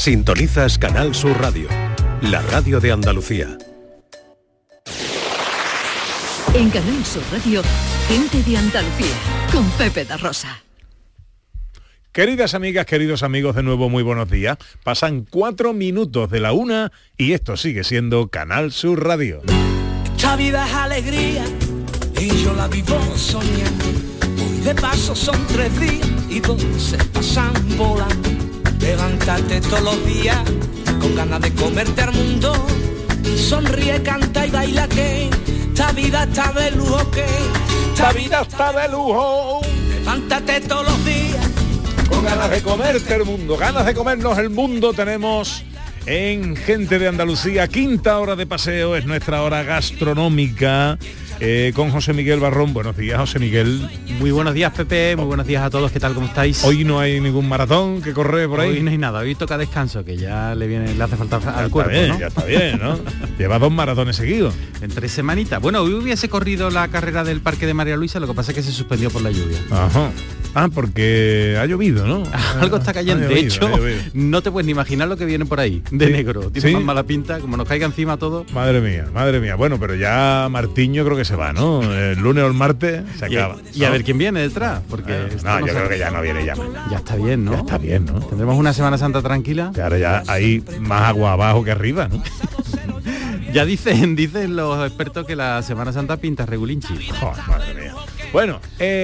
Sintonizas Canal Sur Radio, la radio de Andalucía. En Canal Sur Radio, gente de Andalucía, con Pepe da Rosa. Queridas amigas, queridos amigos, de nuevo muy buenos días. Pasan 4 minutos de la 1 y esto sigue siendo Canal Sur Radio. Esta vida es alegría y yo la vivo soñando. Hoy de paso son 3 días y 2 se pasan volando. Levantarte todos los días con ganas de comerte al mundo. Sonríe, canta y baila que esta vida está de lujo, que esta vida está de lujo. Levántate todos los días con ganas de comerte el mundo, ganas de comernos el mundo tenemos en Gente de Andalucía. 5ª hora de paseo, es nuestra hora gastronómica. Con José Miguel Barrón. Buenos días, José Miguel. Muy buenos días, Pepe. Muy buenos días a todos. ¿Qué tal? ¿Cómo estáis? Hoy no hay ningún maratón que correr por ahí. Hoy no hay nada. Hoy toca descanso, que ya le hace falta al cuerpo, bien, ¿no? Ya está bien, ¿no? Lleva 2 maratones seguidos. En 3 semanitas. Bueno, hoy hubiese corrido la carrera del Parque de María Luisa, lo que pasa es que se suspendió por la lluvia. Ajá. Ah, porque ha llovido, ¿no? Algo está cayendo. De hecho, no te puedes ni imaginar lo que viene por ahí, de negro. Tiene más mala pinta, como nos caiga encima todo. Madre mía. Bueno, pero ya Martiño creo que se va, ¿no? El lunes o el martes se acaba. Y a ver quién viene detrás, porque... yo creo que ya no viene ya. Ya está bien, ¿no? Ya está bien, ¿no? Tendremos una Semana Santa tranquila. Claro, ya hay más agua abajo que arriba, ¿no? Ya dicen los expertos que la Semana Santa pinta regulinchi. Oh, madre mía. Bueno,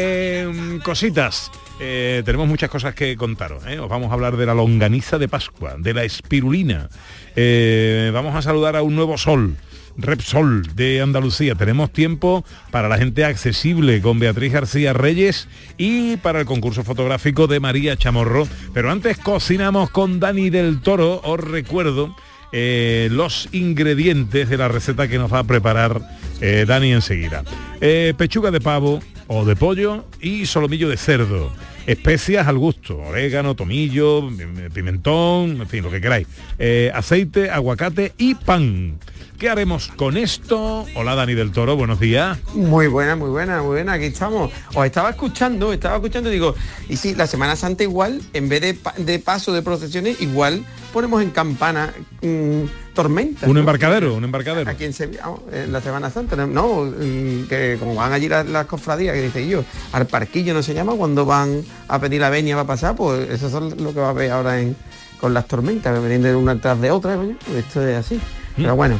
cositas. Tenemos muchas cosas que contaros. Os vamos a hablar de la longaniza de Pascua, de la espirulina. Vamos a saludar a un nuevo sol, Repsol de Andalucía. Tenemos tiempo para la gente accesible con Beatriz García Reyes y para el concurso fotográfico de María Chamorro. Pero antes cocinamos con Dani del Toro. Os recuerdo los ingredientes de la receta que nos va a preparar Dani enseguida. Pechuga de pavo o de pollo y solomillo de cerdo. Especias al gusto, orégano, tomillo, pimentón, en fin, lo que queráis. Aceite, aguacate y pan. ¿Qué haremos con esto? Hola, Dani del Toro, buenos días. Muy buena, aquí estamos. Os estaba escuchando y digo, y sí, la Semana Santa igual, en vez de paso de procesiones, igual ponemos en campana tormenta. Un embarcadero. Aquí en Sevilla, en la Semana Santa, no, que como van allí las cofradías, que dice yo, al parquillo no se llama, cuando van a pedir la venia va a pasar, pues eso es lo que va a ver ahora con las tormentas, que vienen de una tras de otra, pues esto es así. Pero bueno.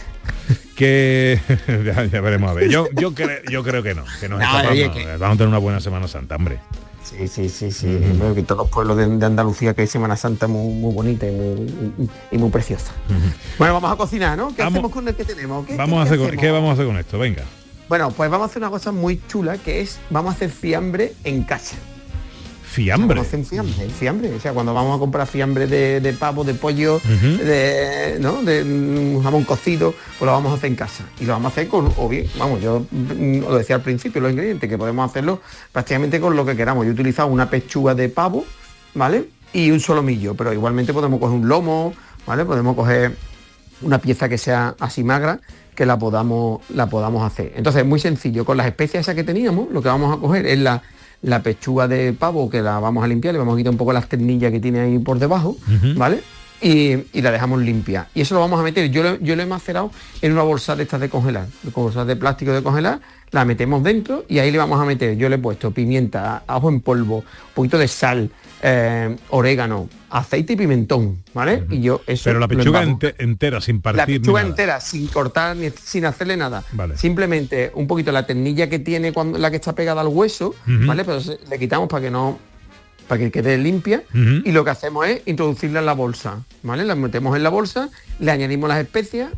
Que ya veremos a ver. Yo creo que no, que nos escapamos. Vamos a tener una buena Semana Santa, hombre. Sí. Creo que todos los pueblos de Andalucía, que hay Semana Santa muy bonita y muy preciosa. Bueno, vamos a cocinar, ¿no? ¿Qué hacemos con el que tenemos? ¿Qué vamos a hacer con esto? Venga. Bueno, pues vamos a hacer una cosa muy chula, que es, vamos a hacer fiambre en casa. ¿Fiambre? Vamos a hacer fiambre. O sea, cuando vamos a comprar fiambre de pavo, de pollo, de un jamón cocido, pues lo vamos a hacer en casa. Y lo vamos a hacer yo lo decía al principio, los ingredientes, que podemos hacerlo prácticamente con lo que queramos. Yo he utilizado una pechuga de pavo, ¿vale? Y un solomillo, pero igualmente podemos coger un lomo, ¿vale? Podemos coger una pieza que sea así magra, que la podamos hacer. Entonces, muy sencillo. Con las especias esas que teníamos, lo que vamos a coger es la pechuga de pavo, que la vamos a limpiar, le vamos a quitar un poco las ternillas que tiene ahí por debajo, ¿vale? Y la dejamos limpia. Y eso lo vamos a meter, yo lo he macerado en una bolsa de estas de congelar, bolsas de plástico de congelar, la metemos dentro y ahí le vamos a meter, yo le he puesto pimienta, ajo en polvo, un poquito de sal, orégano, aceite y pimentón, ¿vale? Y yo eso. Pero la pechuga entera, sin partir. La pechuga entera, sin cortar, sin hacerle nada. Vale. Simplemente un poquito la ternilla que tiene la que está pegada al hueso, ¿vale? Pero le quitamos para que quede limpia, y lo que hacemos es introducirla en la bolsa, ¿vale? La metemos en la bolsa, le añadimos las especias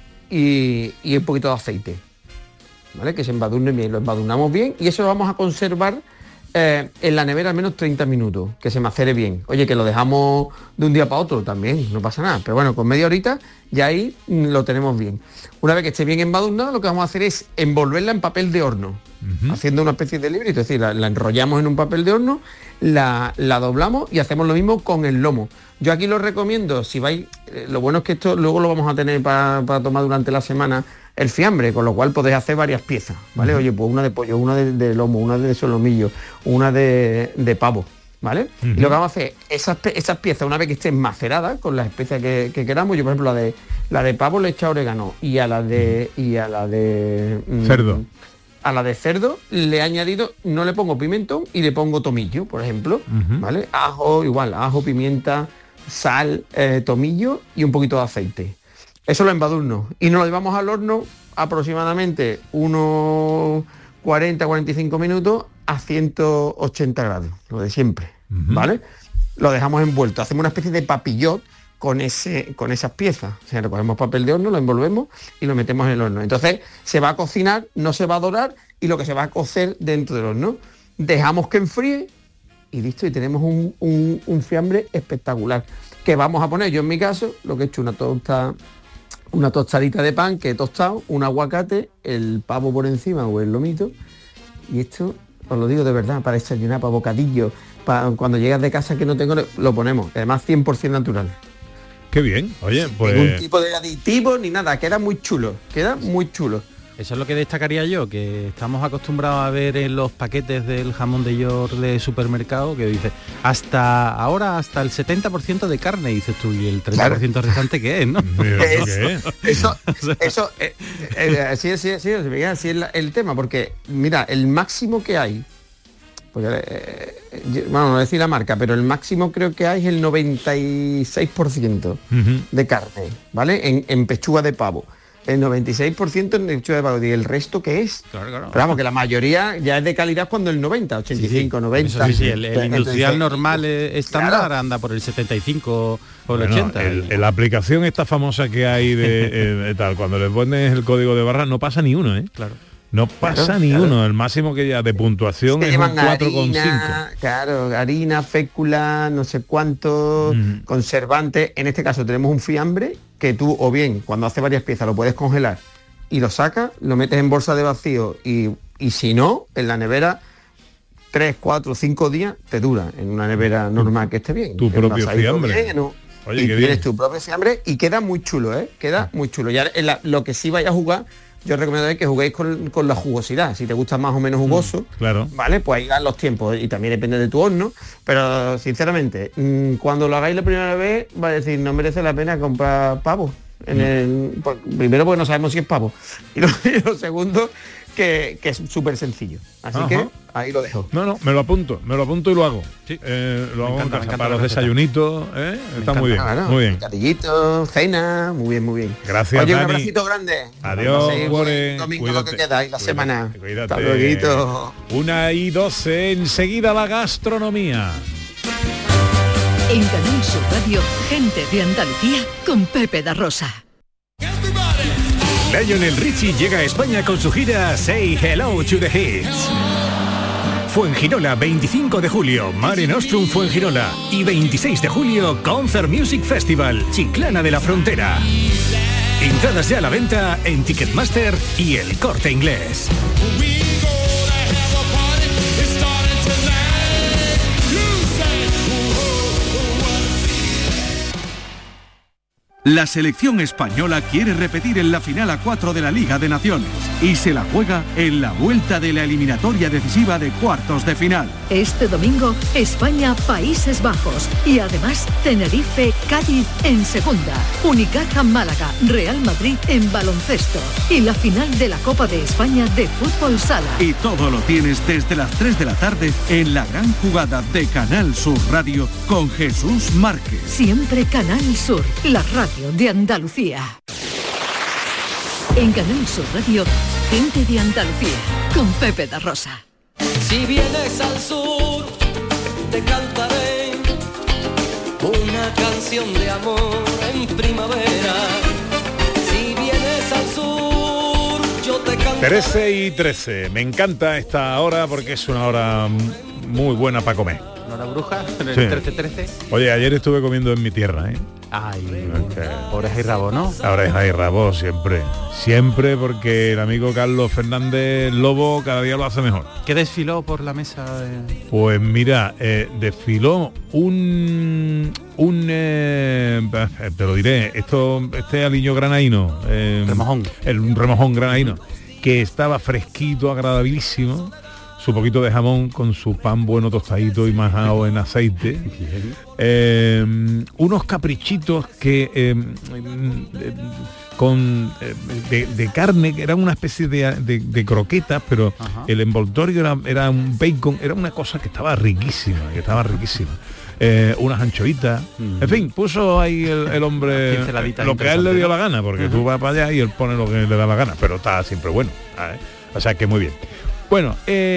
y un poquito de aceite, ¿vale? Que se embadurne bien, lo embadurnamos bien y eso lo vamos a conservar en la nevera al menos 30 minutos, que se macere bien. Oye, que lo dejamos de un día para otro también, no pasa nada, pero bueno, con media horita ya ahí lo tenemos bien. Una vez que esté bien embadurnado, lo que vamos a hacer es envolverla en papel de horno, haciendo una especie de librito, es decir, la enrollamos en un papel de horno, la doblamos y hacemos lo mismo con el lomo. Yo aquí lo recomiendo, si vais, lo bueno es que esto luego lo vamos a tener para tomar durante la semana, el fiambre, con lo cual podéis hacer varias piezas, ¿vale? Oye, pues una de pollo, una de lomo, una de solomillo, una de pavo, ¿vale? Y lo que vamos a hacer, esas piezas, una vez que estén maceradas con las especias que queramos, yo por ejemplo la de pavo le he echado orégano y a la de cerdo. A la de cerdo le he añadido, no le pongo pimentón y le pongo tomillo, por ejemplo, ¿vale? Ajo, igual, ajo, pimienta, sal, tomillo y un poquito de aceite. Eso lo embadurno y nos lo llevamos al horno aproximadamente unos 40-45 minutos a 180 grados, lo de siempre, ¿vale? Lo dejamos envuelto, hacemos una especie de papillot con esas piezas. O sea, recogemos papel de horno, lo envolvemos y lo metemos en el horno. Entonces se va a cocinar, no se va a dorar y lo que se va a cocer dentro del horno. Dejamos que enfríe y listo, y tenemos un fiambre espectacular. Que vamos a poner, yo en mi caso, lo que he hecho una tostadita de pan que he tostado, un aguacate, el pavo por encima o el lomito. Y esto, os lo digo de verdad, para desayunar, para bocadillo, para cuando llegas de casa que no tengo, lo ponemos. Además 100% natural. Qué bien, oye, pues... Ningún tipo de aditivo ni nada, queda muy chulo. Eso es lo que destacaría yo, que estamos acostumbrados a ver en los paquetes del jamón de York de supermercado, que dice, hasta ahora, hasta el 70% de carne, dices tú, y el 30% restante, ¿qué es, no? Así es el tema, porque, mira, el máximo que hay, porque, bueno, no voy a decir la marca, pero el máximo creo que hay es el 96% de carne, ¿vale? En pechuga de pavo. El 96% en pechuga de pavo. ¿Y el resto qué es? Claro. Pero vamos, que la mayoría ya es de calidad cuando el 90, 85, 90. Sí, el industrial normal estándar anda por el 75 o el 80. La aplicación esta famosa que hay de tal, cuando le pones el código de barra no pasa ni uno, ¿eh? Claro. No pasa ni uno, el máximo que ya de puntuación es un 4,5. Claro, harina, fécula, no sé cuánto, conservante. En este caso tenemos un fiambre que tú, o bien, cuando hace varias piezas, lo puedes congelar y lo sacas, lo metes en bolsa de vacío y si no, en la nevera 3, 4, 5 días te dura, en una nevera normal que esté bien. Tu propio fiambre. Bien, ¿no? Oye, y tienes tu propio fiambre y queda muy chulo, ¿eh? Queda muy chulo. Ya lo que sí vaya a jugar, yo os recomiendo que juguéis con la jugosidad. Si te gusta más o menos jugoso, claro, ¿vale? Pues ahí dan los tiempos y también depende de tu horno. Pero sinceramente, cuando lo hagáis la primera vez, va a decir, no merece la pena comprar pavo. Primero porque no sabemos si es pavo. Y lo segundo, que es súper sencillo. Así que ahí lo dejo. No, me lo apunto y lo hago. Sí. Lo hago en casa para los desayunitos. Está muy bien, claro, muy bien. Gatillito, cena, muy bien. Gracias, Oye, Dani. Un abracito grande. Adiós, domingo cuídate, lo que queda y la semana. Cuídate. Hasta luego. 1:12, enseguida la gastronomía. En Canal Sur Radio, gente de Andalucía con Pepe da Rosa. Lionel Richie llega a España con su gira Say Hello to the Hits. Fuengirola, 25 de julio, Mare Nostrum Fuengirola. Y 26 de julio, Concert Music Festival, Chiclana de la Frontera. Entradas ya a la venta en Ticketmaster y El Corte Inglés. La selección española quiere repetir en la final a 4 de la Liga de Naciones y se la juega en la vuelta de la eliminatoria decisiva de cuartos de final. Este domingo, España-Países Bajos y además Tenerife-Cádiz en segunda, Unicaja-Málaga, Real Madrid en baloncesto y la final de la Copa de España de Fútbol Sala. Y todo lo tienes desde las 3 de la tarde en la gran jugada de Canal Sur Radio con Jesús Márquez. Siempre Canal Sur, la radio de Andalucía. En Canal Sur Radio, gente de Andalucía, con Pepe da Rosa. Si vienes al sur, te cantaré una canción de amor en primavera. Si vienes al sur, yo te cantaré. 13:13. Me encanta esta hora porque es una hora muy buena para comer. ¿Hora bruja? ¿En el Sí. 13:13? Oye, ayer estuve comiendo en mi tierra, ¿eh? Ay, Okay. oreja y rabo, ¿no? Oreja y rabo, siempre, porque el amigo Carlos Fernández Lobo cada día lo hace mejor. ¿Qué desfiló por la mesa? Pues mira, desfiló te lo diré, este aliño granaíno, Remojón. un remojón granaíno, que estaba fresquito, agradabilísimo, su poquito de jamón con su pan bueno tostadito y majado en aceite. Unos caprichitos que de carne, que era una especie de croquetas, pero el envoltorio era un bacon, era una cosa que estaba riquísima. Unas anchoitas, en fin, puso ahí el hombre lo que a él le dio la gana, porque tú vas para allá y él pone lo que le da la gana, pero está siempre bueno, ¿sabes? O sea que muy bien. Bueno,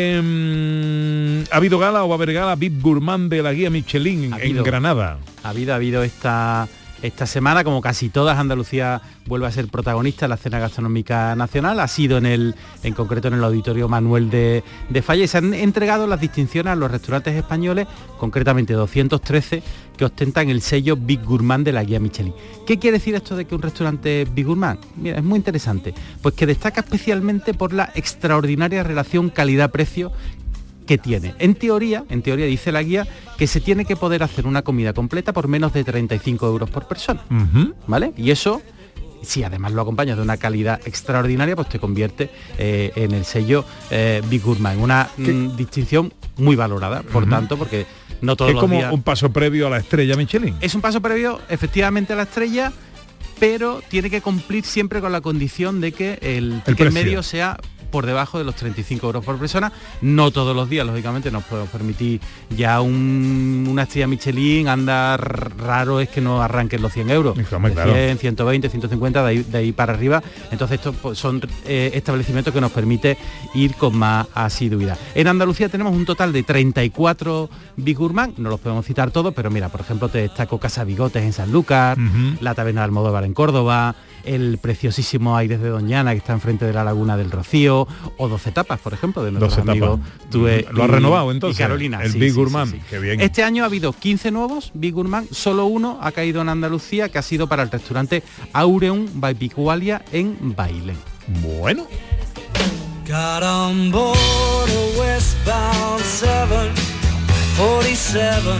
¿ha habido gala o va a haber gala VIP Gourmand de la guía Michelin en Granada? Ha habido esta semana, como casi todas. Andalucía vuelve a ser protagonista en la escena gastronómica nacional. Ha sido en concreto en el Auditorio Manuel de Falla, y se han entregado las distinciones a los restaurantes españoles, concretamente 213, que ostentan el sello Big Gourmand de la guía Michelin. ¿Qué quiere decir esto de que un restaurante Big Gourmand? Mira, es muy interesante, pues que destaca especialmente por la extraordinaria relación calidad-precio que tiene. En teoría dice la guía que se tiene que poder hacer una comida completa por menos de 35 euros por persona, ¿vale? Y eso, si además lo acompañas de una calidad extraordinaria, pues te convierte en el sello Big Gourmand, una distinción muy valorada, por tanto, porque no todos los días... Es como un paso previo a la estrella Michelin. Es un paso previo, efectivamente, a la estrella, pero tiene que cumplir siempre con la condición de que el ticket medio sea por debajo de los 35 euros por persona. No todos los días, lógicamente, nos podemos permitir ya una estrella Michelin. Raro es que no arranquen los 100 euros. Claro. 100, 120, 150, de ahí para arriba. Entonces estos pues, son establecimientos que nos permite ir con más asiduidad. En Andalucía tenemos un total de 34 Big Gourmand, no los podemos citar todos, pero mira, por ejemplo, te destaco Casa Bigotes en Sanlúcar, la Taberna de Almodóvar en Córdoba, el preciosísimo Aires de Doñana, que está enfrente de la Laguna del Rocío, o 12 Tapas, por ejemplo, de nuestros amigos Tué. Lo ha renovado entonces, y Carolina, el Big Gourmand. Qué bien. Este año ha habido 15 nuevos Big Gourmand, solo uno ha caído en Andalucía, que ha sido para el restaurante Aureum by Picualia en Bailén. Bueno. Got on board a westbound 747.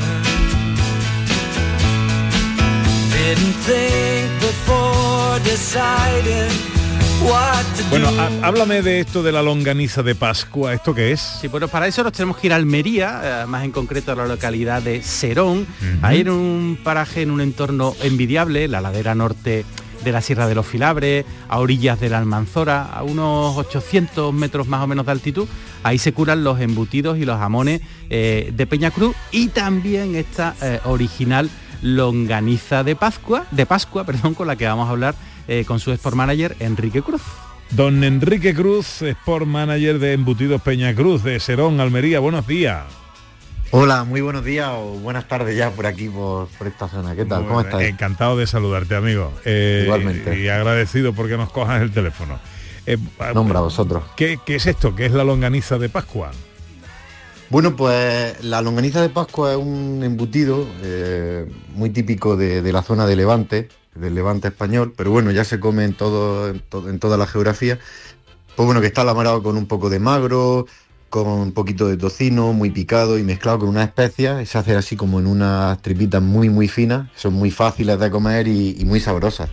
Didn't think before deciding what to do. Bueno, háblame de esto de la longaniza de Pascua. ¿Esto qué es? Sí, bueno, para eso nos tenemos que ir a Almería, más en concreto a la localidad de Serón. Ahí en un paraje, en un entorno envidiable, la ladera norte de la Sierra de los Filabres, a orillas de la Almanzora, a unos 800 metros más o menos de altitud. Ahí se curan los embutidos y los jamones de Peñacruz, y también esta original longaniza de Pascua, con la que vamos a hablar con su Sport Manager Enrique Cruz. Don Enrique Cruz, Sport Manager de Embutidos Peñacruz de Serón, Almería. Buenos días. Hola, muy buenos días o buenas tardes ya por aquí, por esta zona. ¿Qué tal? ¿Cómo estás? Encantado de saludarte, amigo. Igualmente. Y agradecido porque nos cojas el teléfono. Nombra a vosotros. ¿Qué es esto? ¿Qué es la longaniza de Pascua? Bueno, pues la longaniza de Pascua es un embutido muy típico de la zona de Levante, del Levante español, pero bueno, ya se come en toda la geografía. Pues bueno, que está elaborado con un poco de magro, con un poquito de tocino, muy picado y mezclado con unas especias. Se hace así como en unas tripitas muy muy finas, son muy fáciles de comer y muy sabrosas.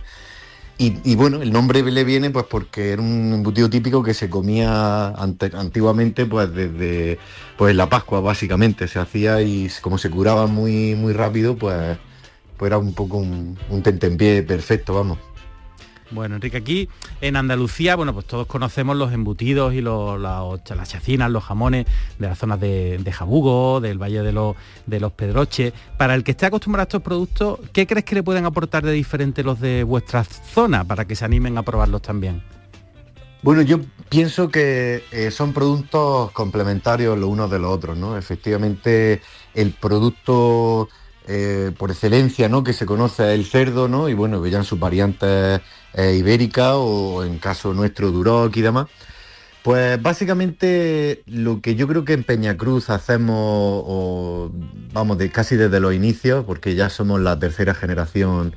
Y bueno, el nombre le viene pues porque era un embutido típico que se comía antiguamente pues desde pues la Pascua básicamente. Se hacía y como se curaba muy muy rápido, pues era un poco un tentempié perfecto, vamos. Bueno, Enrique, aquí en Andalucía, bueno, pues todos conocemos los embutidos y las chacinas, los jamones de las zonas de Jabugo, del Valle de los Pedroches. Para el que esté acostumbrado a estos productos, ¿qué crees que le pueden aportar de diferente los de vuestra zona para que se animen a probarlos también? Bueno, yo pienso que son productos complementarios los unos de los otros, ¿no? Efectivamente, el producto por excelencia, ¿no?, que se conoce es el cerdo, ¿no? Y bueno, que ya en sus variantes ibérica o en caso nuestro Duroc y demás. Pues básicamente lo que yo creo que en Peñacruz hacemos, casi desde los inicios, porque ya somos la tercera generación,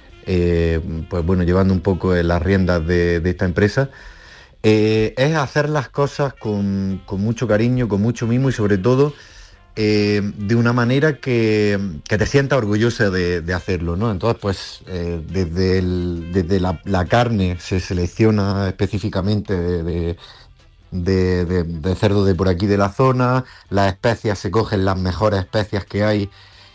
pues bueno, llevando un poco las riendas de esta empresa, es hacer las cosas con mucho cariño, con mucho mimo y sobre todo de una manera que te sientas orgulloso de hacerlo, ¿no? Entonces, pues desde la carne se selecciona específicamente de cerdo de por aquí de la zona, las especias, se cogen las mejores especias que hay,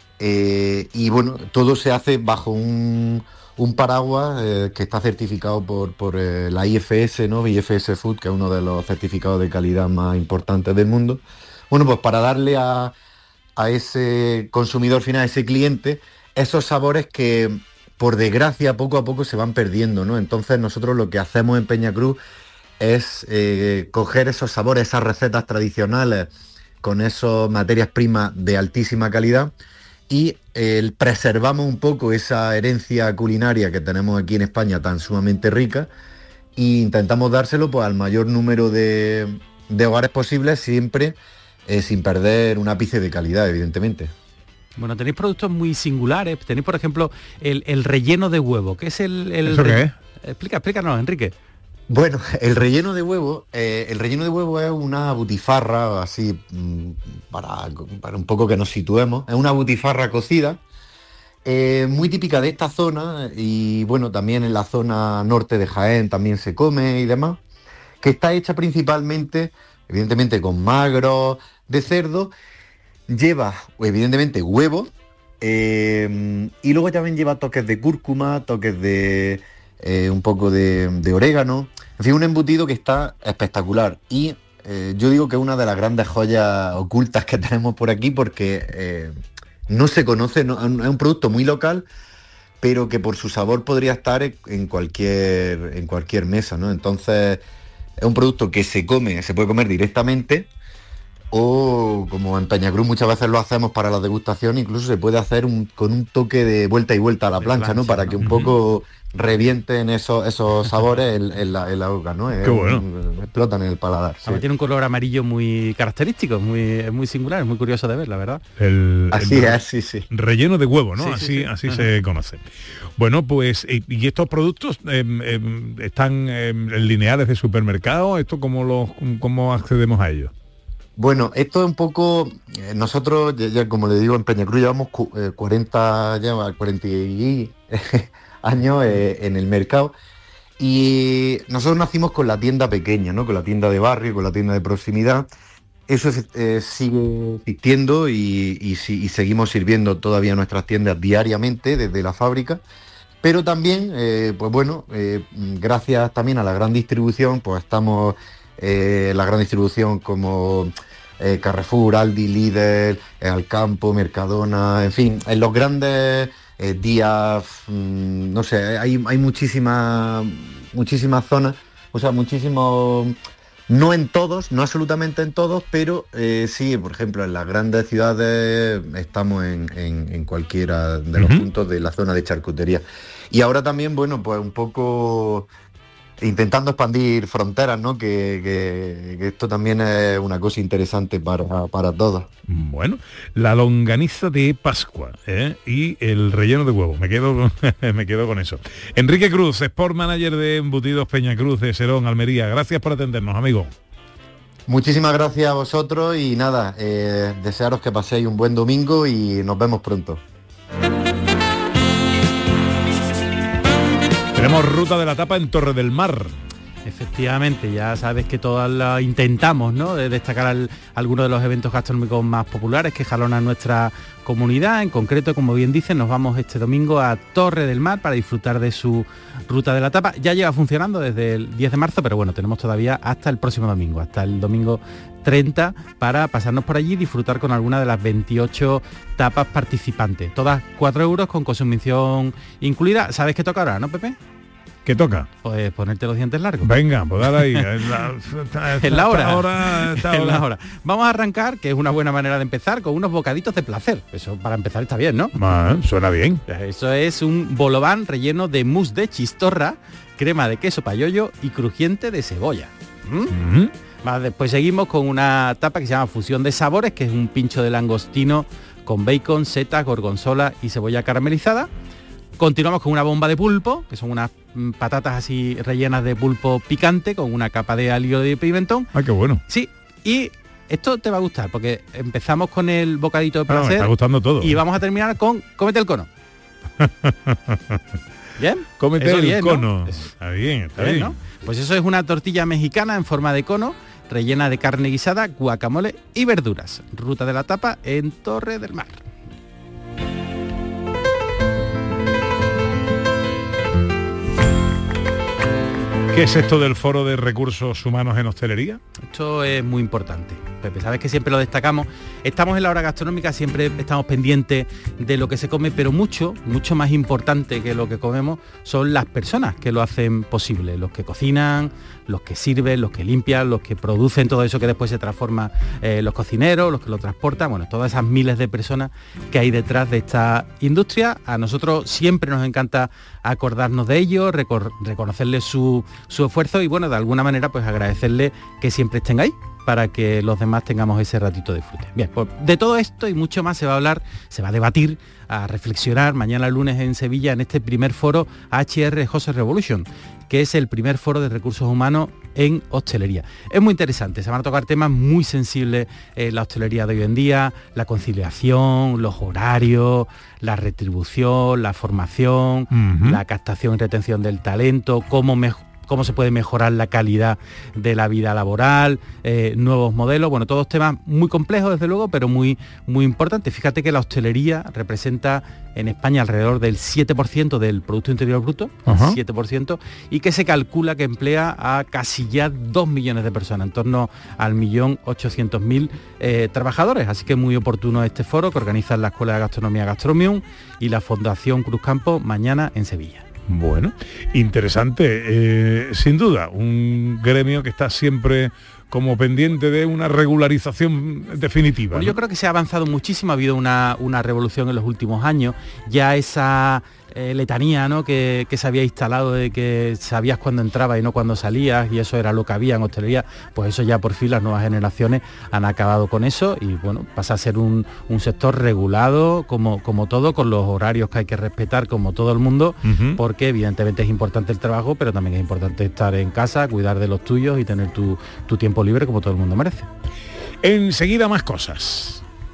y bueno, todo se hace bajo un paraguas que está certificado por la IFS, ¿no? IFS Food, que es uno de los certificados de calidad más importantes del mundo. Bueno, pues para darle a ese consumidor final, a ese cliente, esos sabores que, por desgracia, poco a poco se van perdiendo, ¿no? Entonces nosotros lo que hacemos en Peñacruz es coger esos sabores, esas recetas tradicionales con esas materias primas de altísima calidad y preservamos un poco esa herencia culinaria que tenemos aquí en España tan sumamente rica e intentamos dárselo pues al mayor número de hogares posibles, siempre sin perder un ápice de calidad, evidentemente. Bueno, tenéis productos muy singulares. Tenéis, por ejemplo, el relleno de huevo. ¿Qué es ¿Eso qué es? Explícanos, Enrique. Bueno, el relleno de huevo es una butifarra, así, para un poco que nos situemos. Es una butifarra cocida, muy típica de esta zona, y bueno, también en la zona norte de Jaén también se come y demás, que está hecha principalmente, evidentemente, con magro de cerdo. Lleva, evidentemente, huevo, y luego también lleva toques de cúrcuma, toques de un poco de orégano. En fin, un embutido que está espectacular. Y yo digo que es una de las grandes joyas ocultas que tenemos por aquí, porque no se conoce, es un producto muy local, pero que por su sabor podría estar en cualquier mesa, ¿no? Entonces, es un producto que se puede comer directamente, o como en Peñacruz muchas veces lo hacemos para la degustación, incluso se puede hacer con un toque de vuelta y vuelta a la plancha, ¿no? Para que un poco revienten esos sabores en la boca, ¿no? Qué bueno. Explotan en el paladar. Sí. Tiene un color amarillo muy característico, es muy singular, es muy curioso de ver, la verdad. Sí. Relleno de huevo, ¿no? Sí, así se conoce. Bueno, pues, ¿y estos productos están en lineales de supermercado? ¿Esto cómo accedemos a ellos? Bueno, esto es un poco, nosotros ya como le digo, en Peñacruz llevamos 40 años en el mercado, y nosotros nacimos con la tienda pequeña, ¿no? Con la tienda de barrio, con la tienda de proximidad. Eso sigue existiendo y seguimos sirviendo todavía nuestras tiendas diariamente desde la fábrica, pero también, pues bueno, gracias también a la gran distribución, pues estamos la gran distribución como Carrefour, Aldi, Lidl, Alcampo, Mercadona, en fin, en los grandes días, no sé, hay muchísimas zonas, o sea, muchísimos, no en todos, no absolutamente en todos, pero sí, por ejemplo, en las grandes ciudades estamos en cualquiera de los puntos de la zona de charcutería. Y ahora también, bueno, pues un poco intentando expandir fronteras, ¿no? Que esto también es una cosa interesante para todos. Bueno, la longaniza de Pascua y el relleno de huevo. Me quedo con eso. Enrique Cruz, Sport Manager de Embutidos Peñacruz de Serón, Almería. Gracias por atendernos, amigo. Muchísimas gracias a vosotros y nada, desearos que paséis un buen domingo y nos vemos pronto. Tenemos ruta de la tapa en Torre del Mar. Efectivamente, ya sabes que todas las intentamos, ¿no?, de destacar algunos de los eventos gastronómicos más populares que jalonan nuestra comunidad. En concreto, como bien dicen, nos vamos este domingo a Torre del Mar para disfrutar de su ruta de la tapa. Ya lleva funcionando desde el 10 de marzo, pero bueno, tenemos todavía hasta el próximo domingo, hasta el domingo 30, para pasarnos por allí y disfrutar con alguna de las 28 tapas participantes. Todas 4 euros con consumición incluida. ¿Sabes qué toca ahora, no, Pepe? ¿Qué toca? Pues ponerte los dientes largos. Venga, pues dale ahí. Es la hora. Vamos a arrancar, que es una buena manera de empezar, con unos bocaditos de placer. Eso para empezar está bien, ¿no? Suena bien. Eso es un bolobán relleno de mousse de chistorra, crema de queso payollo y crujiente de cebolla. Después seguimos con una tapa que se llama fusión de sabores, que es un pincho de langostino con bacon, setas, gorgonzola y cebolla caramelizada. Continuamos con una bomba de pulpo, que son unas patatas así rellenas de pulpo picante con una capa de alio de pimentón. ¡Ay, qué bueno! Sí, y esto te va a gustar, porque empezamos con el bocadito de placer. Me está gustando todo. Y vamos a terminar con cómete el cono. ¿Bien? Cómete el cono. ¿No? Está bien. ¿no? Pues eso es una tortilla mexicana en forma de cono, rellena de carne guisada, guacamole y verduras. Ruta de la Tapa en Torre del Mar. ¿Qué es esto del Foro de Recursos Humanos en Hostelería? Esto es muy importante, Pepe, sabes que siempre lo destacamos. Estamos en la hora gastronómica, siempre estamos pendientes de lo que se come, pero mucho más importante que lo que comemos son las personas que lo hacen posible, los que cocinan, los que sirven, los que limpian, los que producen todo eso que después se transforma, los cocineros, los que lo transportan, bueno, todas esas miles de personas que hay detrás de esta industria. A nosotros siempre nos encanta acordarnos de ellos, reconocerles su esfuerzo y, bueno, de alguna manera pues agradecerles que siempre estén ahí para que los demás tengamos ese ratito de disfrute. Bien, pues de todo esto y mucho más se va a hablar, se va a debatir, a reflexionar mañana lunes en Sevilla en este primer foro HR Host Revolution, que es el primer foro de recursos humanos en hostelería. Es muy interesante, se van a tocar temas muy sensibles en la hostelería de hoy en día, la conciliación, los horarios, la retribución, la formación, la captación y retención del talento, cómo se puede mejorar la calidad de la vida laboral, nuevos modelos, bueno, todos temas muy complejos desde luego, pero muy importantes. Fíjate que la hostelería representa en España alrededor del 7% del Producto Interior Bruto, 7%, y que se calcula que emplea a casi ya 2 millones de personas, en torno al 1.800.000 trabajadores. Así que muy oportuno este foro que organizan la Escuela de Gastronomía Gastromium y la Fundación Cruzcampo mañana en Sevilla. Bueno, interesante, sin duda, un gremio que está siempre como pendiente de una regularización definitiva. Bueno, ¿no? Yo creo que se ha avanzado muchísimo, ha habido una revolución en los últimos años, ya esa letanía, ¿no?, que se había instalado de que sabías cuándo entrabas y no cuándo salías, y eso era lo que había en hostelería, pues eso ya por fin las nuevas generaciones han acabado con eso y bueno, pasa a ser un sector regulado como todo, con los horarios que hay que respetar como todo el mundo, porque evidentemente es importante el trabajo, pero también es importante estar en casa, cuidar de los tuyos y tener tu tiempo libre como todo el mundo merece. Enseguida más cosas.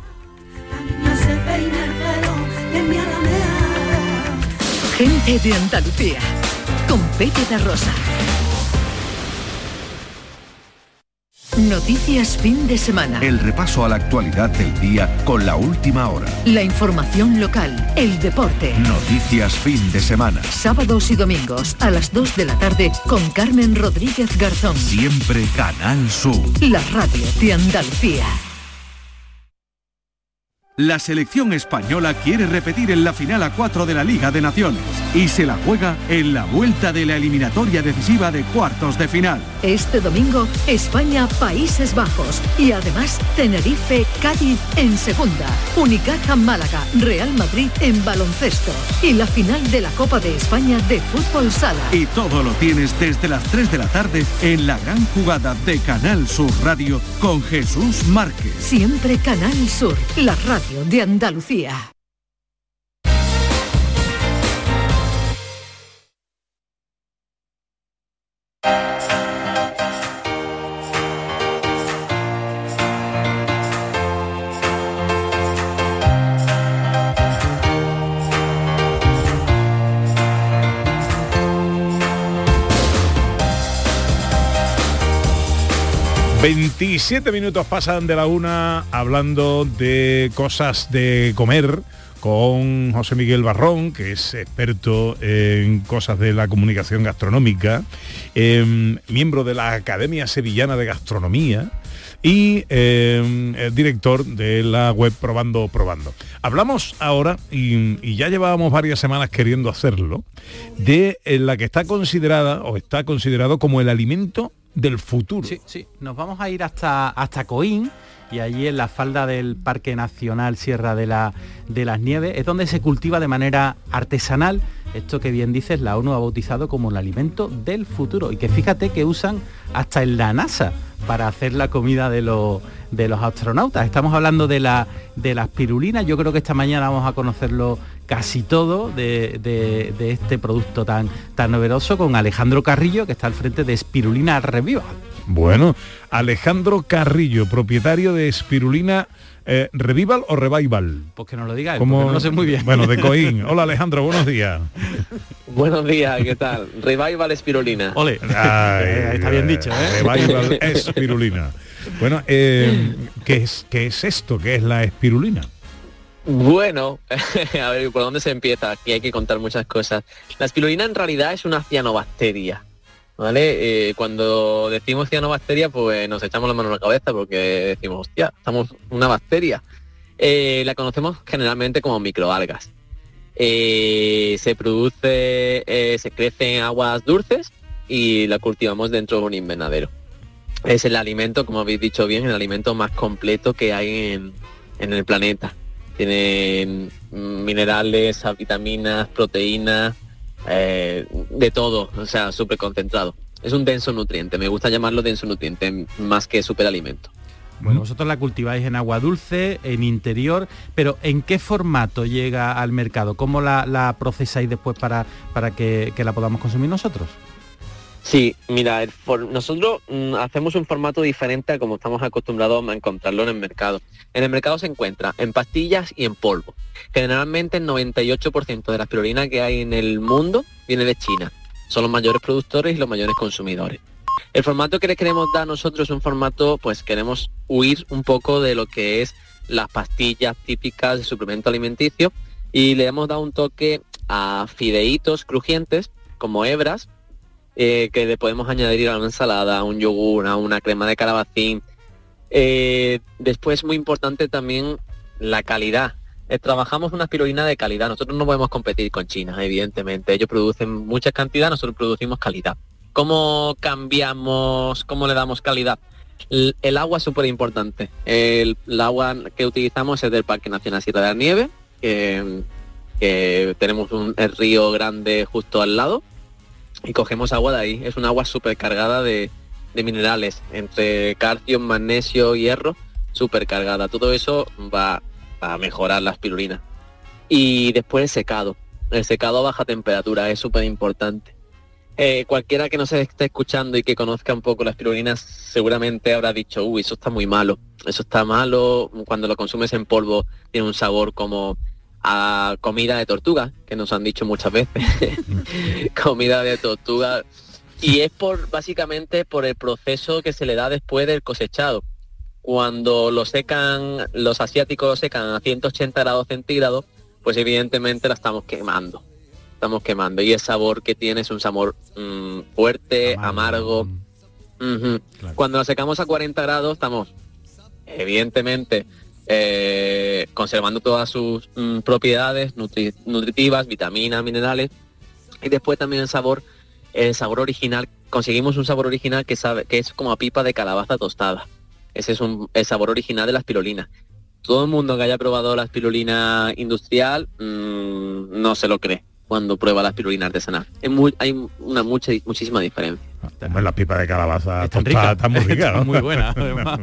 Gente de Andalucía, con Pepe da Rosa. Noticias fin de semana. El repaso a la actualidad del día con la última hora. La información local, el deporte. Noticias fin de semana. Sábados y domingos a las 2 de la tarde con Carmen Rodríguez Garzón. Siempre Canal Sur. La radio de Andalucía. La selección española quiere repetir en la final A4 de la Liga de Naciones y se la juega en la vuelta de la eliminatoria decisiva de cuartos de final. Este domingo, España-Países Bajos y además Tenerife-Cádiz en segunda, Unicaja-Málaga, Real Madrid en baloncesto y la final de la Copa de España de fútbol sala. Y todo lo tienes desde las 3 de la tarde en la gran jugada de Canal Sur Radio con Jesús Márquez. Siempre Canal Sur, la radio de Andalucía. ...27 minutos pasan de la 1 hablando de cosas de comer con José Miguel Barrón, que es experto en cosas de la comunicación gastronómica, miembro de la Academia Sevillana de Gastronomía y director de la web Probando. Hablamos ahora, y ya llevábamos varias semanas queriendo hacerlo, de la que está considerada o está considerado como el alimento del futuro. Sí, nos vamos a ir hasta Coín, y allí en la falda del Parque Nacional Sierra de las Nieves es donde se cultiva de manera artesanal esto que bien dices, la ONU ha bautizado como el alimento del futuro, y que fíjate que usan hasta en la NASA para hacer la comida de los astronautas. Estamos hablando de la espirulina. Yo creo que esta mañana vamos a conocerlo casi todo de este producto tan novedoso con Alejandro Carrillo, que está al frente de Espirulina Revival. Bueno, Alejandro Carrillo, propietario de Espirulina ¿Revival o Revival? Pues que nos lo diga él, Como, porque no lo sé muy bien. Bueno, de Coín. Hola Alejandro, buenos días. Buenos días, ¿qué tal? Revival espirulina. Ole. Ay, está bien dicho, ¿eh? Revival espirulina. Bueno, ¿qué es esto? ¿Qué es la espirulina? Bueno, a ver, ¿por dónde se empieza? Aquí hay que contar muchas cosas. La espirulina en realidad es una cianobacteria, ¿vale? Cuando decimos cianobacteria, pues nos echamos la mano en la cabeza porque decimos, hostia, estamos una bacteria. La conocemos generalmente como microalgas. Se produce, se crece en aguas dulces y la cultivamos dentro de un invernadero. Es el alimento, como habéis dicho bien, el alimento más completo que hay en el planeta. Tiene minerales, vitaminas, proteínas, de todo, o sea, súper concentrado. Es un denso nutriente, me gusta llamarlo denso nutriente, más que superalimento. Bueno, vosotros la cultiváis en agua dulce, en interior, pero ¿en qué formato llega al mercado? ¿Cómo la procesáis después para que la podamos consumir nosotros? Sí, mira, nosotros hacemos un formato diferente a como estamos acostumbrados a encontrarlo en el mercado. En el mercado se encuentra en pastillas y en polvo. Generalmente el 98% de la espirulina que hay en el mundo viene de China. Son los mayores productores y los mayores consumidores. El formato que le queremos dar nosotros es un formato, pues queremos huir un poco de lo que es las pastillas típicas de suplemento alimenticio y le hemos dado un toque a fideitos crujientes como hebras, que le podemos añadir a una ensalada, a un yogur, a una crema de calabacín. Después, muy importante también la calidad. Trabajamos una espirulina de calidad. Nosotros no podemos competir con China, evidentemente. Ellos producen mucha cantidad, nosotros producimos calidad. ¿Cómo cambiamos, cómo le damos calidad? El agua es súper importante. El agua que utilizamos es del Parque Nacional Sierra de la Nieve, que tenemos el río grande justo al lado. Y cogemos agua de ahí. Es un agua súper cargada de minerales, entre calcio, magnesio, hierro, súper cargada. Todo eso va a mejorar la espirulina. Y después el secado. El secado a baja temperatura es súper importante. Cualquiera que nos esté escuchando y que conozca un poco la espirulina seguramente habrá dicho, uy, eso está muy malo. Eso está malo. Cuando lo consumes en polvo tiene un sabor como a comida de tortuga, que nos han dicho muchas veces. Comida de tortuga. Y es básicamente por el proceso que se le da después del cosechado. Cuando lo secan, los asiáticos lo secan a 180 grados centígrados, pues evidentemente la estamos quemando. Y el sabor que tiene es un sabor fuerte, amargo. Claro. Cuando lo secamos a 40 grados estamos evidentemente conservando todas sus propiedades nutritivas, vitaminas, minerales, y después también el sabor original. Conseguimos un sabor original que es como a pipa de calabaza tostada. Ese es el sabor original de la espirulina. Todo el mundo que haya probado la espirulina industrial no se lo cree cuando prueba la espirulina artesanal. Hay muchísima diferencia. La pipa de calabaza está muy rica, ¿no? Muy buena.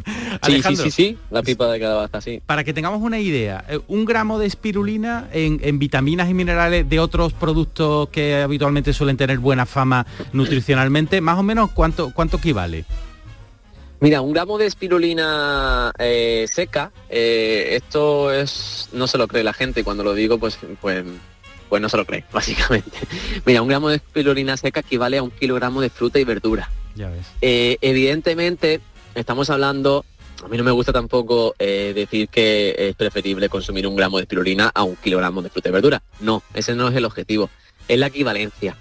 Sí, la pipa de calabaza, sí. Para que tengamos una idea, 1 gramo de espirulina en vitaminas y minerales de otros productos que habitualmente suelen tener buena fama nutricionalmente, más o menos, ¿cuánto equivale? Mira, 1 gramo de espirulina seca, esto no se lo cree la gente, y cuando lo digo, pues no se lo cree, básicamente. Mira, 1 gramo de espirulina seca equivale a 1 kilogramo de fruta y verdura. Ya ves. Evidentemente, estamos hablando, a mí no me gusta tampoco decir que es preferible consumir 1 gramo de espirulina a 1 kilogramo de fruta y verdura. No, ese no es el objetivo, es la equivalencia.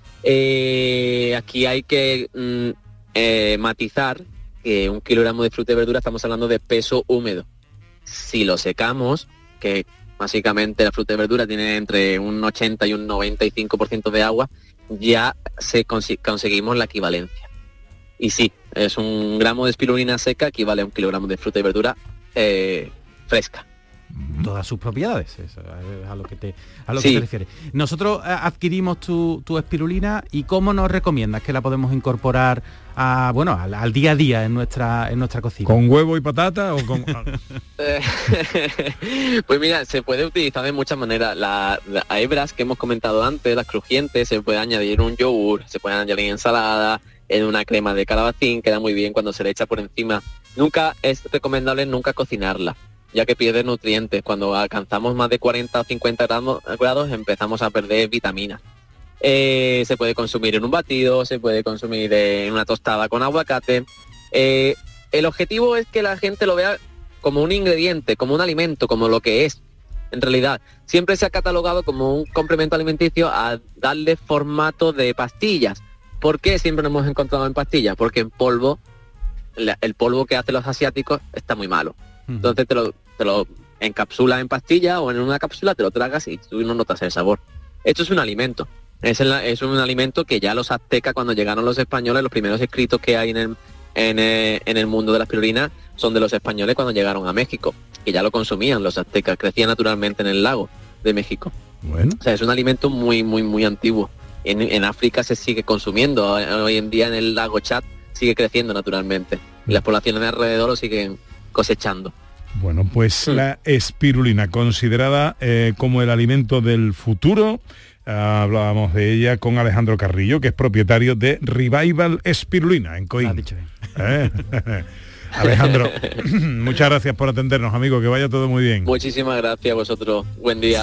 Aquí hay que matizar que 1 kilogramo de fruta y verdura estamos hablando de peso húmedo. Si lo secamos, que básicamente la fruta y verdura tiene entre un 80 y un 95% de agua, ya conseguimos la equivalencia. Y sí, es 1 gramo de espirulina seca equivale a 1 kilogramo de fruta y verdura fresca. Todas sus propiedades, eso es a lo que te refieres. Nosotros adquirimos tu espirulina, y ¿cómo nos recomiendas que la podemos incorporar al día a día en nuestra cocina? ¿Con huevo y patata o con...? Pues mira, se puede utilizar de muchas maneras. Las hebras que hemos comentado antes, las crujientes, se puede añadir en un yogur, se puede añadir en ensalada, en una crema de calabacín, queda muy bien cuando se le echa por encima. Es recomendable nunca cocinarla. ya que pierde nutrientes. Cuando alcanzamos más de 40 o 50 grados empezamos a perder vitaminas. Se puede consumir en un batido, se puede consumir en una tostada con aguacate. El objetivo es que la gente lo vea como un ingrediente, como un alimento, como lo que es. En realidad, siempre se ha catalogado como un complemento alimenticio a darle formato de pastillas. ¿Por qué siempre lo hemos encontrado en pastillas? Porque en polvo, el polvo que hacen los asiáticos está muy malo. Entonces te lo encapsulas en pastilla o en una cápsula, te lo tragas y tú no notas el sabor. Esto es un alimento. Es un alimento que ya los aztecas, cuando llegaron los españoles, los primeros escritos que hay en el mundo de la espirulina son de los españoles cuando llegaron a México, que ya lo consumían los aztecas, crecía naturalmente en el lago de México. Bueno. O sea, es un alimento muy, muy, muy antiguo. En África se sigue consumiendo. Hoy en día en el lago Chad sigue creciendo naturalmente. Y las poblaciones de alrededor lo siguen cosechando. Bueno, pues la espirulina, considerada como el alimento del futuro. Hablábamos de ella con Alejandro Carrillo, que es propietario de Revival Espirulina en Coín. Alejandro, muchas gracias por atendernos, amigo, que vaya todo muy bien. Muchísimas gracias a vosotros. Buen día.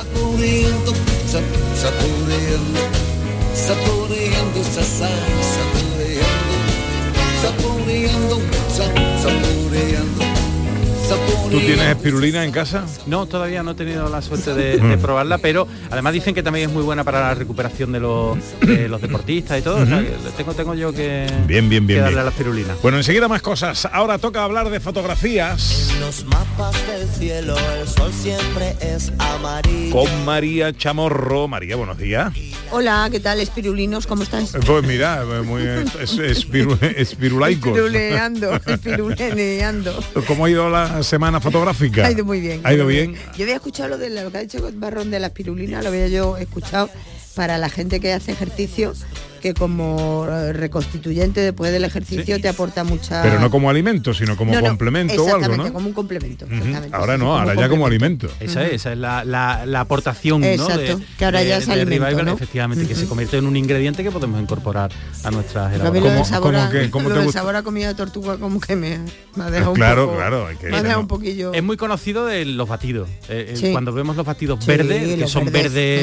¿Tú tienes espirulina en casa? No, todavía no he tenido la suerte de probarla, pero además dicen que también es muy buena para la recuperación de los deportistas y todo. O sea, que tengo yo que, bien, darle a la espirulina. Bueno, enseguida más cosas. Ahora toca hablar de fotografías. En los mapas del cielo el sol siempre es amarillo. Con María Chamorro. María, buenos días. Hola, ¿qué tal, espirulinos? ¿Cómo estáis? Pues mira, muy espirulaicos. Espiruleando. ¿Cómo ha ido la semana fotográfica? Ha ido muy bien. ¿Ha ido bien? Yo había escuchado lo que ha dicho Barrón de la espirulina, lo había yo escuchado para la gente que hace ejercicio, que como reconstituyente después del ejercicio te aporta mucha... Pero no como alimento, sino como complemento o algo, ¿no? Como un complemento. Ahora no, ahora ya como alimento. Esa es la aportación, exacto, ¿no? Que ahora ya es alimento, Revival, ¿no? Efectivamente, que se convierte en un ingrediente que podemos incorporar a nuestras elaboraciones. ¿Cómo te gusta? El sabor a comida de tortuga como que me ha dejado claro, hay que me ha dejado un poquillo... Es muy conocido de los batidos. Sí. Cuando vemos los batidos verdes, que son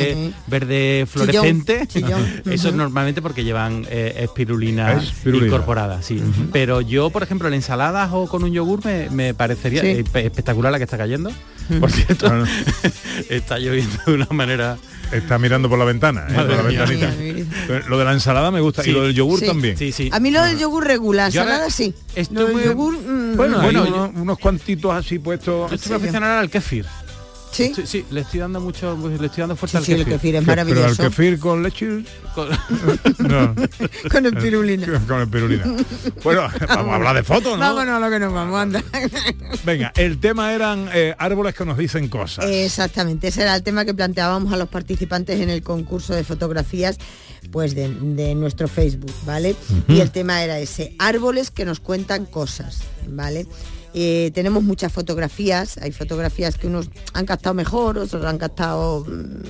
verde fluorescente, eso es normalmente porque llevan espirulina incorporada, sí. Pero yo, por ejemplo, en ensaladas o con un yogur me parecería espectacular la que está cayendo. Por cierto, está lloviendo de una manera... Está mirando por la ventana, por la ventanita. Lo de la ensalada me gusta y lo del yogur también. Sí. A mí lo del yogur regular, ensalada sí. Lo del yogur... Bueno, unos cuantitos así puestos. Estoy profesional al kéfir. ¿Sí? Sí, le estoy dando fuerza al kéfir. kéfir. El kéfir es maravilloso. ¿Pero al kéfir con leche? No. Con espirulina. Con espirulina. Bueno, vamos a hablar de fotos, ¿no? Vámonos a lo que nos vamos, anda. Venga, el tema eran árboles que nos dicen cosas. Exactamente, ese era el tema que planteábamos a los participantes en el concurso de fotografías pues de nuestro Facebook, ¿vale? Y el tema era ese, árboles que nos cuentan cosas, ¿vale? Tenemos muchas fotografías, hay fotografías que unos han captado mejor, otros han captado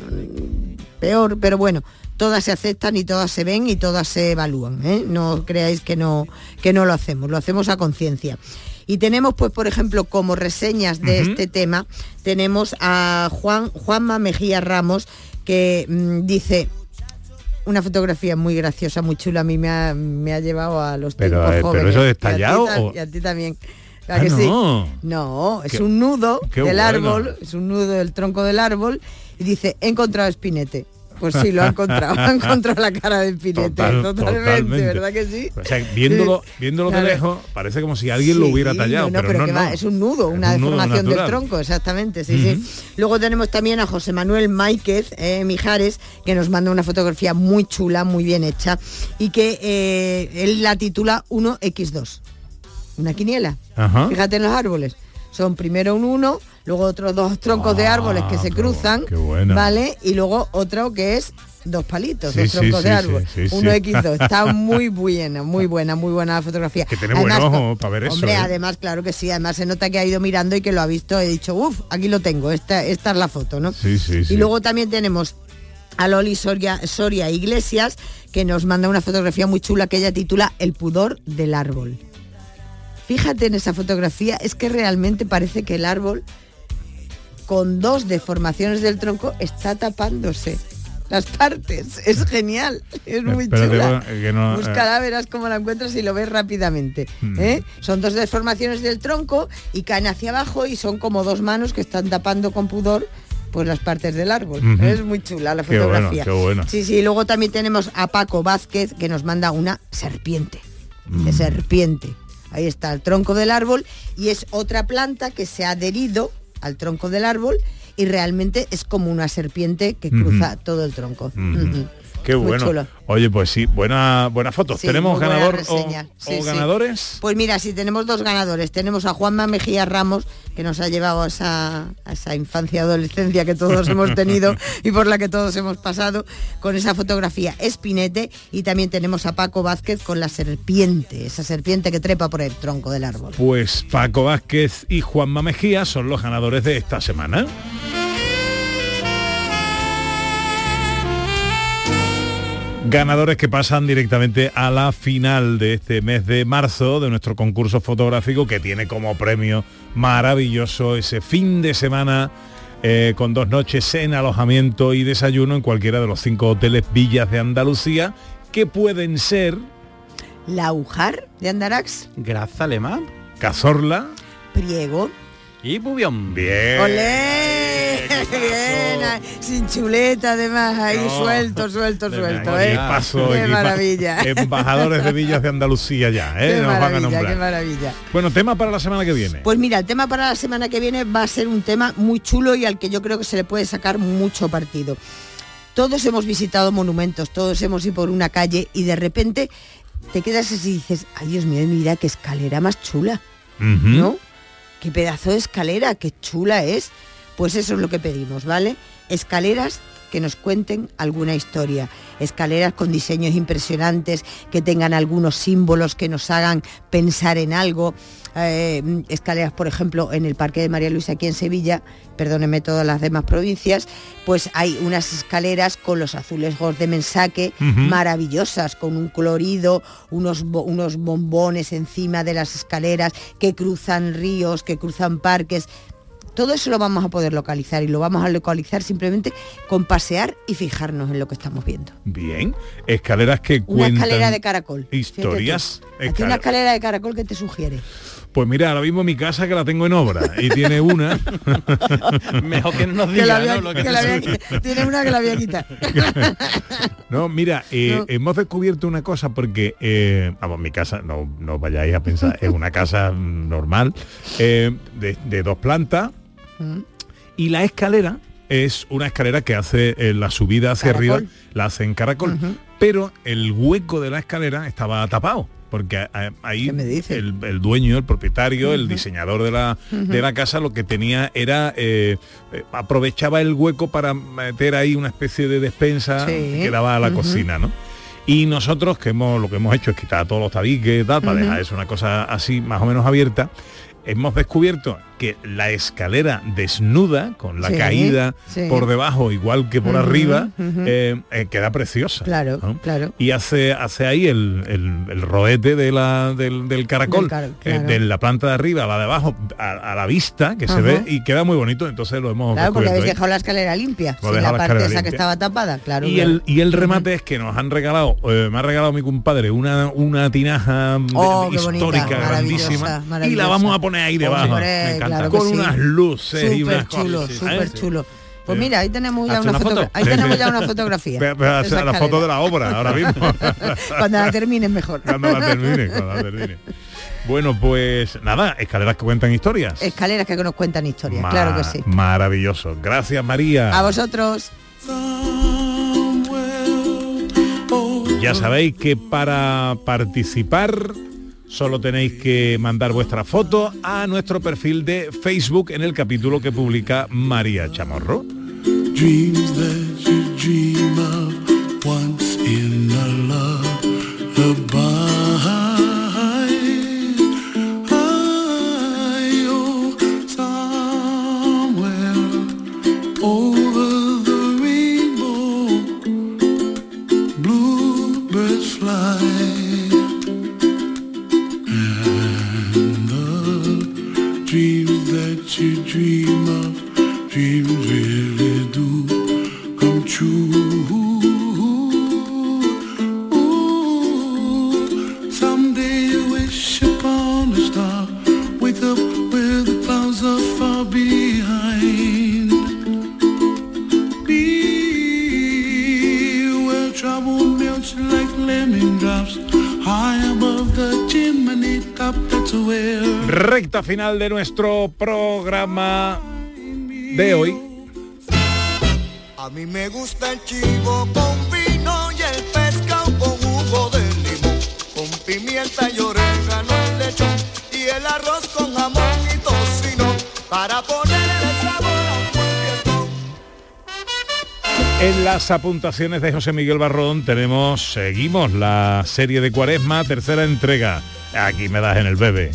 peor, pero bueno, todas se aceptan y todas se ven y todas se evalúan, ¿eh? No creáis que no lo hacemos a conciencia. Y tenemos, pues, por ejemplo, como reseñas de este tema, tenemos a Juanma Mejía Ramos, que dice... Una fotografía muy graciosa, muy chula, a mí me ha llevado a los tiempos jóvenes. ¿Pero eso es detallado? Y a ti también. Ah, que no. Sí? No, es un nudo del árbol, es un nudo del tronco del árbol, y dice, he encontrado espinete. Pues sí, lo ha encontrado la cara de espinete, totalmente, ¿verdad que sí? O sea, viéndolo de lejos, parece como si alguien lo hubiera tallado, pero no. Es un nudo, una deformación del tronco, exactamente, sí. Luego tenemos también a José Manuel Máiquez Mijares, que nos manda una fotografía muy chula, muy bien hecha, y que él la titula 1x2. Una quiniela. Ajá. Fíjate en los árboles. Son primero un 1, luego otros 2 troncos de árboles que se cruzan, ¿vale? Y luego otro que es 2 palitos, 2 troncos de árbol. 1x2. Está muy buena la fotografía. Que tiene buen ojo para ver eso. Hombre, además, claro que sí. Además se nota que ha ido mirando y que lo ha visto. He dicho, aquí lo tengo. Esta es la foto, ¿no? Sí. Y luego también tenemos a Loli Soria Iglesias, que nos manda una fotografía muy chula que ella titula El pudor del árbol. Fíjate en esa fotografía, es que realmente parece que el árbol con 2 deformaciones del tronco está tapándose las partes. Es genial, es muy chula. Búscala, verás cómo la encuentras y lo ves rápidamente. Son 2 deformaciones del tronco y caen hacia abajo y son como 2 manos que están tapando con pudor pues las partes del árbol. Es muy chula la fotografía. Qué bueno. Sí, luego también tenemos a Paco Vázquez, que nos manda una serpiente. De serpiente. Ahí está el tronco del árbol y es otra planta que se ha adherido al tronco del árbol y realmente es como una serpiente que cruza todo el tronco. Qué muy bueno. chulo. Oye, pues sí, buena foto. Sí, ¿Tenemos ganador o ganadores? Pues mira, sí, tenemos 2 ganadores. Tenemos a Juanma Mejía Ramos, que nos ha llevado a esa infancia, adolescencia que todos hemos tenido y por la que todos hemos pasado, con esa fotografía Espinete, y también tenemos a Paco Vázquez con la serpiente, esa serpiente que trepa por el tronco del árbol. Pues Paco Vázquez y Juanma Mejía son los ganadores de esta semana. Ganadores que pasan directamente a la final de este mes de marzo de nuestro concurso fotográfico, que tiene como premio maravilloso ese fin de semana con 2 noches en alojamiento y desayuno en cualquiera de los 5 hoteles Villas de Andalucía, que pueden ser La Ujar de Andarax, Grazalema, Cazorla, Priego y Bubión. Bien. ¡Olé! Bien, sin chuleta además, ahí suelto. Qué maravilla. Embajadores de Villas de Andalucía ya, Qué nos van a nombrar. Qué maravilla. Bueno, tema para la semana que viene. Pues mira, el tema para la semana que viene va a ser un tema muy chulo y al que yo creo que se le puede sacar mucho partido. Todos hemos visitado monumentos, todos hemos ido por una calle y de repente te quedas así y dices, ay Dios mío, mira qué escalera más chula, ¿no? Qué pedazo de escalera, qué chula es. Pues eso es lo que pedimos, ¿vale? Escaleras que nos cuenten alguna historia, escaleras con diseños impresionantes, que tengan algunos símbolos que nos hagan pensar en algo. Escaleras, por ejemplo, en el Parque de María Luisa aquí en Sevilla, perdónenme todas las demás provincias, pues hay unas escaleras con los azulejos de mensaque maravillosas, con un colorido, unos bombones encima de las escaleras que cruzan ríos, que cruzan parques. Todo eso lo vamos a poder localizar y lo vamos a localizar simplemente con pasear y fijarnos en lo que estamos viendo. Bien, escaleras que cuentan... Una escalera de caracol. Historias. Aquí una escalera de caracol que te sugiere. Pues mira, ahora mismo mi casa, que la tengo en obra y tiene una... Mejor que no nos diga, ¿no? Tiene una que la voy a quitar. No, mira, hemos descubierto una cosa porque, vamos, mi casa, no vayáis a pensar, es una casa normal, de 2 plantas, y la escalera es una escalera que hace la subida hacia arriba, la hace en caracol, pero el hueco de la escalera estaba tapado. Porque ahí el dueño, el propietario, el diseñador de la casa, lo que tenía era aprovechaba el hueco para meter ahí una especie de despensa que daba a la cocina, ¿no? Y nosotros lo que hemos hecho es quitar todos los tabiques, tal, para dejar eso una cosa así más o menos abierta. Hemos descubierto que la escalera desnuda, con la caída por debajo, igual que por arriba, queda preciosa. Claro, ¿no? claro. Y hace ahí el roete del caracol, de la planta de arriba a la de abajo, a la vista, que se ve, y queda muy bonito. Entonces lo hemos descubierto. Porque habéis dejado la escalera limpia, sin la parte esa que estaba tapada, claro. Y el remate es que nos han regalado, me ha regalado mi compadre una tinaja histórica, grandísima, y la vamos a poner ahí debajo. Claro con unas luces y unas cosas. Súper chulo. Pues mira, ahí tenemos ya una fotografía. Ahí tenemos ya una fotografía. La foto de la obra, ahora mismo. Cuando la terminen mejor. Cuando la termine. Bueno, pues nada, escaleras que cuentan historias. Escaleras que nos cuentan historias, claro que sí. Maravilloso. Gracias, María. A vosotros. Ya sabéis que para participar solo tenéis que mandar vuestra foto a nuestro perfil de Facebook en el capítulo que publica María Chamorro. Dreams that you dream of once in a lullaby. Over the rainbow, bluebirds fly. Dreams that you dream of, raindrops high above the chimney top. That's where. Recta final de nuestro programa de hoy. A mí me gusta el chivo con vino y el pescado con jugo de limón, con pimienta y orégano en lechón y el arroz con jamón y tocino para ponerle sabor a un buen fiestón. En las apuntaciones de José Miguel Barrón seguimos la serie de Cuaresma, tercera entrega. Aquí me das en el bebé.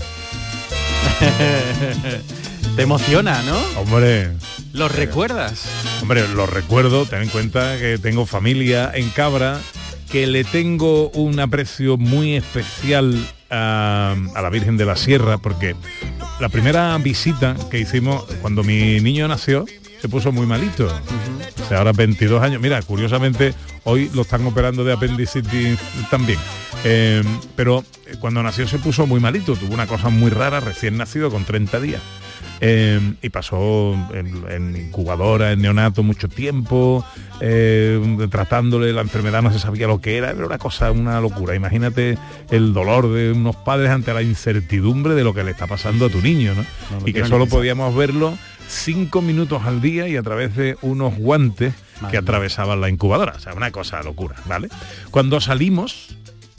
Te emociona, ¿no? Hombre. ¿Los recuerdas? Hombre, los recuerdo. Ten en cuenta que tengo familia en Cabra, que le tengo un aprecio muy especial a la Virgen de la Sierra, porque la primera visita que hicimos cuando mi niño nació, se puso muy malito. O sea, ahora 22 años. Mira, curiosamente, hoy lo están operando de apendicitis también. Pero cuando nació se puso muy malito. Tuvo una cosa muy rara, recién nacido, con 30 días. Y pasó en incubadora, en neonato, mucho tiempo, tratándole la enfermedad, no se sabía lo que era una cosa, una locura. Imagínate el dolor de unos padres ante la incertidumbre de lo que le está pasando a tu niño, ¿no? Y que solo podíamos verlo 5 minutos al día y a través de unos guantes que atravesaban la incubadora. O sea, una cosa locura, ¿vale? Cuando salimos,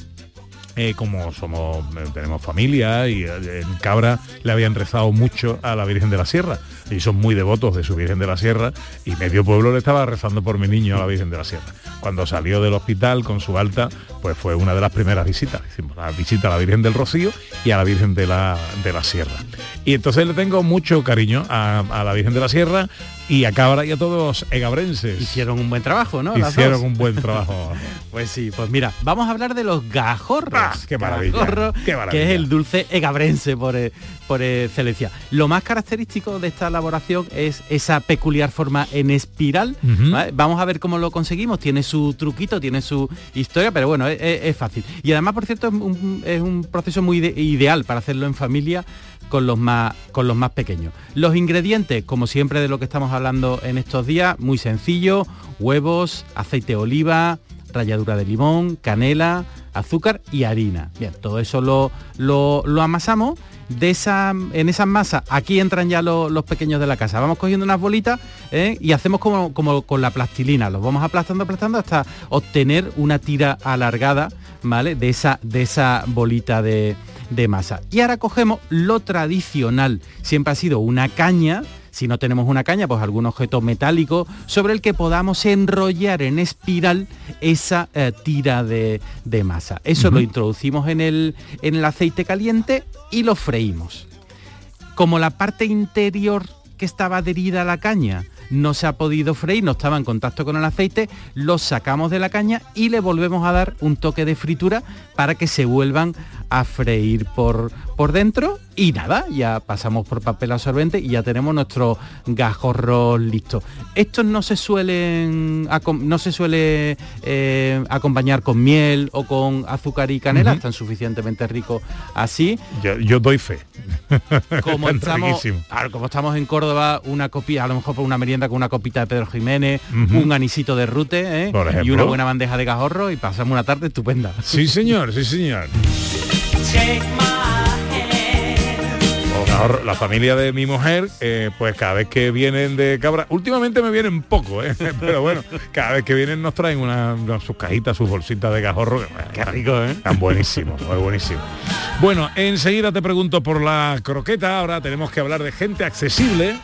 como tenemos familia y en Cabra le habían rezado mucho a la Virgen de la Sierra y son muy devotos de su Virgen de la Sierra, y medio pueblo le estaba rezando por mi niño a la Virgen de la Sierra. Cuando salió del hospital con su alta, pues fue una de las primeras visitas. Hicimos la visita a la Virgen del Rocío y a la Virgen de la Sierra. Y entonces le tengo mucho cariño a la Virgen de la Sierra y a Cabra y a todos egabrenses. Hicieron un buen trabajo, ¿no? Hicieron un buen trabajo. Pues sí, pues mira, vamos a hablar de los gajorros. ¡Qué maravilla! ¡Qué maravilla! Que es el dulce egabrense por excelencia. Lo más característico de esta elaboración es esa peculiar forma en espiral. ¿Vale? Vamos a ver cómo lo conseguimos. Tiene su truquito, tiene su historia, pero bueno, es fácil. Y además, por cierto, es un proceso muy ideal para hacerlo en familia con los más pequeños. Los ingredientes, como siempre de lo que estamos hablando en estos días, muy sencillo: huevos, aceite de oliva, ralladura de limón, canela, azúcar y harina. Bien, todo eso lo amasamos. En esa masa, aquí entran ya los pequeños de la casa. Vamos cogiendo unas bolitas y hacemos como con la plastilina. Los vamos aplastando hasta obtener una tira alargada, ¿vale? De esa bolita de masa. Y ahora cogemos lo tradicional. Siempre ha sido una caña. Si no tenemos una caña, pues algún objeto metálico sobre el que podamos enrollar en espiral esa tira de masa. Eso lo introducimos en el aceite caliente y lo freímos. Como la parte interior que estaba adherida a la caña no se ha podido freír, no estaba en contacto con el aceite, lo sacamos de la caña y le volvemos a dar un toque de fritura para que se vuelvan a freír por dentro. Y nada, ya pasamos por papel absorbente y ya tenemos nuestros gajorros listos. Estos no se suele acompañar con miel o con azúcar y canela, están suficientemente ricos así. Yo doy fe. Como estamos en Córdoba, una copia, a lo mejor por una merienda con una copita de Pedro Jiménez, un anisito de rute, y una buena bandeja de gajorro y pasamos una tarde estupenda. Sí, señor, sí, señor. La familia de mi mujer, pues cada vez que vienen de Cabra, últimamente me vienen poco, pero bueno, cada vez que vienen nos traen sus cajitas, sus bolsitas de gajorro. Qué rico, Están buenísimos, muy buenísimos. Bueno, enseguida te pregunto por la croqueta. Ahora tenemos que hablar de gente accesible.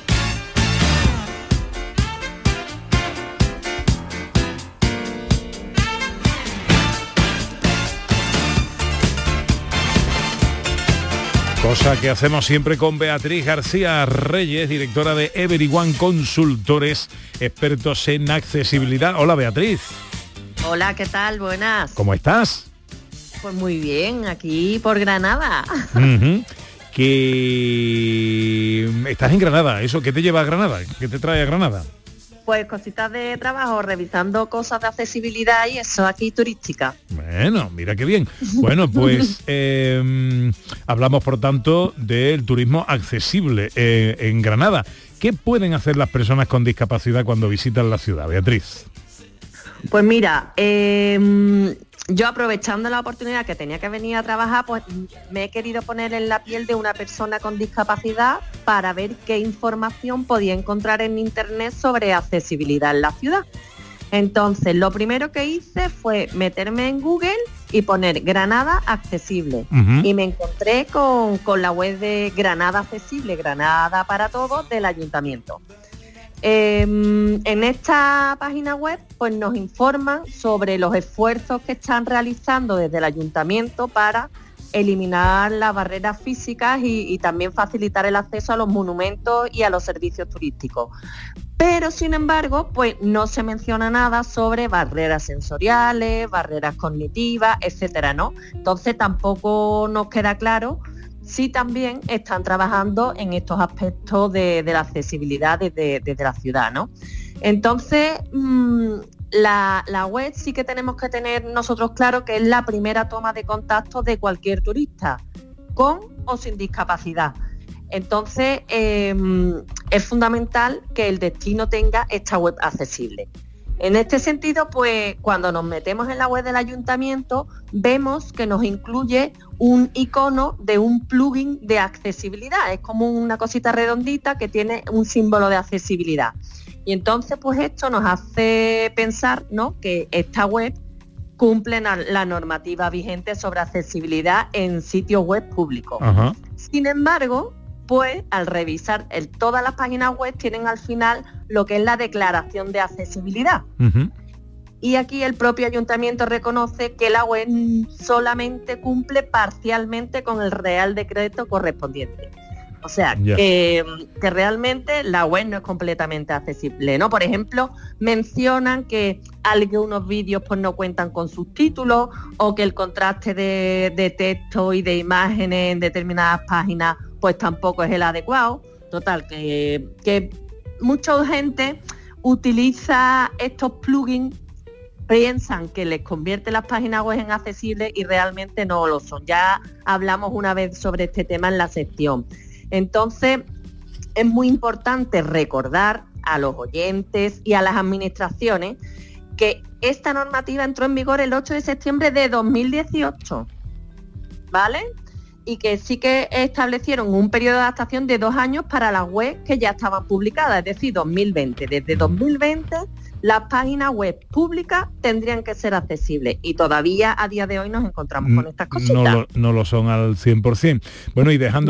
Cosa que hacemos siempre con Beatriz García Reyes, directora de Everyone Consultores, expertos en accesibilidad. Hola, Beatriz. Hola, ¿qué tal? Buenas. ¿Cómo estás? Pues muy bien, aquí por Granada. Que estás en Granada. ¿Eso qué te lleva a Granada? ¿Qué te trae a Granada? Pues cositas de trabajo, revisando cosas de accesibilidad y eso aquí turística. Bueno, mira qué bien. Bueno, pues hablamos por tanto del turismo accesible en Granada. ¿Qué pueden hacer las personas con discapacidad cuando visitan la ciudad, Beatriz? Pues mira, yo, aprovechando la oportunidad que tenía que venir a trabajar, pues me he querido poner en la piel de una persona con discapacidad para ver qué información podía encontrar en internet sobre accesibilidad en la ciudad. Entonces, lo primero que hice fue meterme en Google y poner Granada accesible. Y me encontré con la web de Granada Accesible, Granada para Todos, del Ayuntamiento. En esta página web pues nos informan sobre los esfuerzos que están realizando desde el Ayuntamiento para eliminar las barreras físicas y también facilitar el acceso a los monumentos y a los servicios turísticos. Pero, sin embargo, pues no se menciona nada sobre barreras sensoriales, barreras cognitivas, etcétera, ¿no? Entonces tampoco nos queda claro si también están trabajando en estos aspectos de la accesibilidad desde la ciudad, ¿no? Entonces, la web sí que tenemos que tener nosotros claro que es la primera toma de contacto de cualquier turista, con o sin discapacidad. Entonces, es fundamental que el destino tenga esta web accesible. En este sentido, pues cuando nos metemos en la web del ayuntamiento, vemos que nos incluye un icono de un plugin de accesibilidad. Es como una cosita redondita que tiene un símbolo de accesibilidad. Y entonces, pues esto nos hace pensar, ¿no?, que esta web cumple la normativa vigente sobre accesibilidad en sitios web públicos. Ajá. Sin embargo, pues al revisar todas las páginas web tienen al final lo que es la declaración de accesibilidad. Y aquí el propio ayuntamiento reconoce que la web solamente cumple parcialmente con el Real Decreto correspondiente. O sea, que realmente la web no es completamente accesible, ¿no? Por ejemplo, mencionan que algunos vídeos pues no cuentan con subtítulos, o que el contraste de texto y de imágenes en determinadas páginas pues tampoco es el adecuado. Total, que mucha gente utiliza estos plugins, piensan que les convierte las páginas web en accesibles y realmente no lo son. Ya hablamos una vez sobre este tema en la sección. Entonces, es muy importante recordar a los oyentes y a las administraciones que esta normativa entró en vigor el 8 de septiembre de 2018, ¿vale? Y que sí que establecieron un periodo de adaptación de 2 años para las webs que ya estaban publicadas, es decir, 2020. Desde 2020 las páginas web públicas tendrían que ser accesibles y todavía a día de hoy nos encontramos con estas cositas. No lo son al 100%. Bueno, y dejando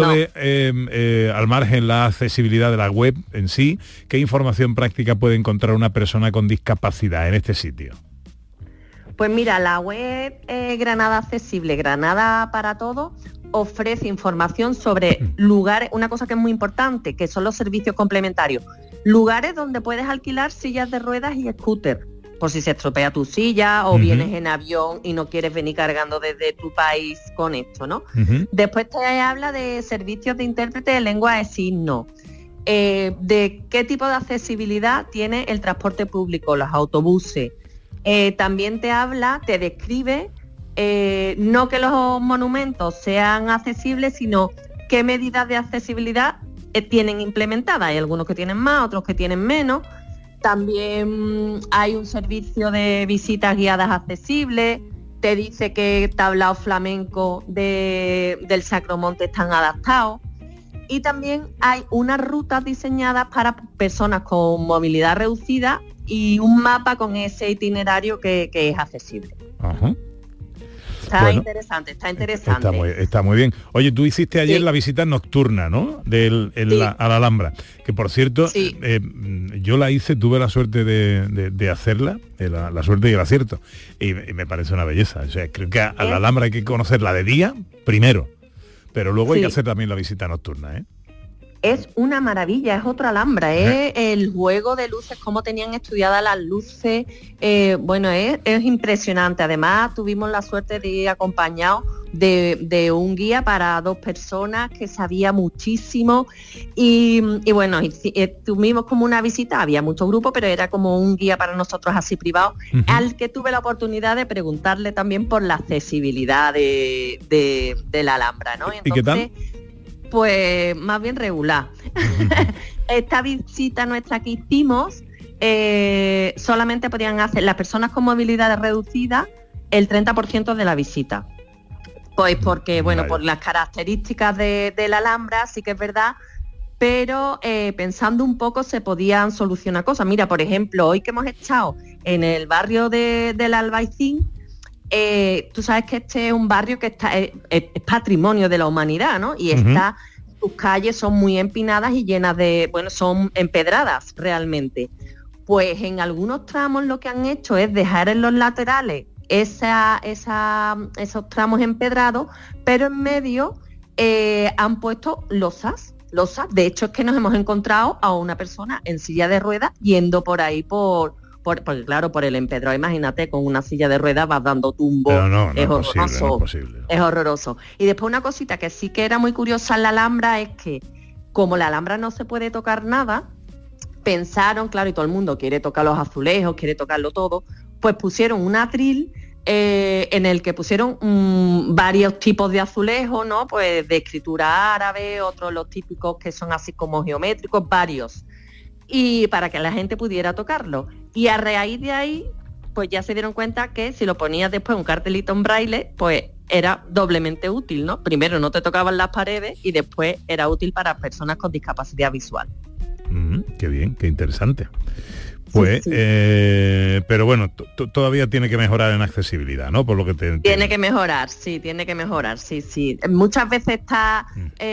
al margen la accesibilidad de la web en sí, ¿qué información práctica puede encontrar una persona con discapacidad en este sitio? Pues mira, la web Granada Accesible, Granada para Todos, ofrece información sobre lugares, una cosa que es muy importante, que son los servicios complementarios. Lugares donde puedes alquilar sillas de ruedas y scooter, por si se estropea tu silla o vienes en avión y no quieres venir cargando desde tu país con esto, ¿no? Después te habla de servicios de intérprete de lengua de signos, de qué tipo de accesibilidad tiene el transporte público, los autobuses. También te describe no que los monumentos sean accesibles, sino qué medidas de accesibilidad tienen implementadas. Hay algunos que tienen más, otros que tienen menos. También hay un servicio de visitas guiadas accesibles. Te dice que tablaos flamenco del Sacromonte están adaptados. Y también hay unas rutas diseñadas para personas con movilidad reducida y un mapa con ese itinerario que es accesible. Ajá. Está interesante. Está muy bien. Oye, tú hiciste ayer la visita nocturna, ¿no? A la Alhambra, que por cierto, yo la hice, tuve la suerte de hacerla, la suerte y el acierto, y me parece una belleza. O sea, creo que a la Alhambra hay que conocerla de día primero, pero luego hay que hacer también la visita nocturna, ¿eh? Es una maravilla, es otra Alhambra, el juego de luces, cómo tenían estudiadas las luces, es impresionante. Además, tuvimos la suerte de ir acompañados de un guía para 2 personas que sabía muchísimo y tuvimos como una visita, había mucho grupo, pero era como un guía para nosotros así privado, al que tuve la oportunidad de preguntarle también por la accesibilidad de la Alhambra, ¿no? ¿Y qué tal? Pues más bien regular. Esta visita nuestra que hicimos, solamente podían hacer las personas con movilidad reducida, el 30% de la visita. Pues porque, bueno, Vale. por las características de la Alhambra, sí que es verdad, pero pensando un poco se podían solucionar cosas. Mira, por ejemplo, hoy que hemos estado en el barrio del Albaicín, tú sabes que este es un barrio que es patrimonio de la humanidad, ¿no? Y sus calles son muy empinadas y llenas de, bueno, son empedradas realmente. Pues en algunos tramos lo que han hecho es dejar en los laterales esos tramos empedrados, pero en medio han puesto losas. De hecho, es que nos hemos encontrado a una persona en silla de ruedas yendo por ahí porque claro, por el empedrado, imagínate, con una silla de ruedas vas dando tumbo. Pero no es horroroso. no es posible. Es horroroso. Y después una cosita que sí que era muy curiosa en la Alhambra es que, como la Alhambra no se puede tocar nada, pensaron, claro, y todo el mundo quiere tocar los azulejos, quiere tocarlo todo, pues pusieron un atril en el que pusieron varios tipos de azulejos, ¿no? Pues de escritura árabe, otros los típicos que son así como geométricos, varios. Y para que la gente pudiera tocarlo. Y a raíz de ahí, pues ya se dieron cuenta que si lo ponías después un cartelito en braille, pues era doblemente útil, ¿no? Primero no te tocaban las paredes y después era útil para personas con discapacidad visual. Qué bien, qué interesante. Pues, Sí. pero bueno, todavía tiene que mejorar en accesibilidad, ¿no? Por lo que te Tiene que mejorar, sí. Muchas veces está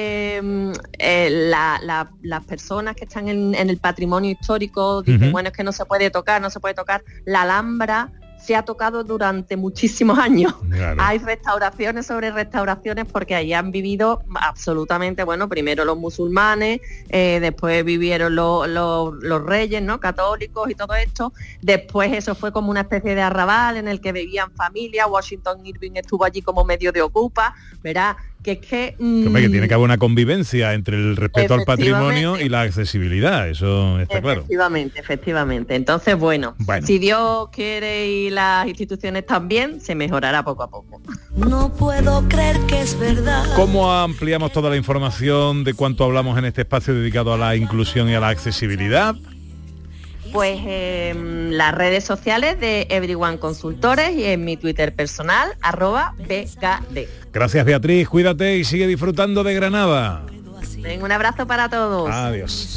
las personas que están en el patrimonio histórico dicen, bueno, es que no se puede tocar. La Alhambra se ha tocado durante muchísimos años. Claro. Hay restauraciones sobre restauraciones porque allí han vivido absolutamente, bueno, primero los musulmanes, después vivieron los reyes, ¿no? Católicos y todo esto. Después eso fue como una especie de arrabal en el que vivían familias. Washington Irving estuvo allí como medio de ocupa, ¿verdad? Que es que... que tiene que haber una convivencia entre el respeto al patrimonio y la accesibilidad, eso está claro. Efectivamente. Entonces, bueno, si Dios quiere y las instituciones también, se mejorará poco a poco. No puedo creer que es verdad. ¿Cómo ampliamos toda la información de cuánto hablamos en este espacio dedicado a la inclusión y a la accesibilidad? Pues en las redes sociales de Everyone Consultores y en mi Twitter personal, @BKD. Gracias, Beatriz, cuídate y sigue disfrutando de Granada. Venga, un abrazo para todos. Adiós.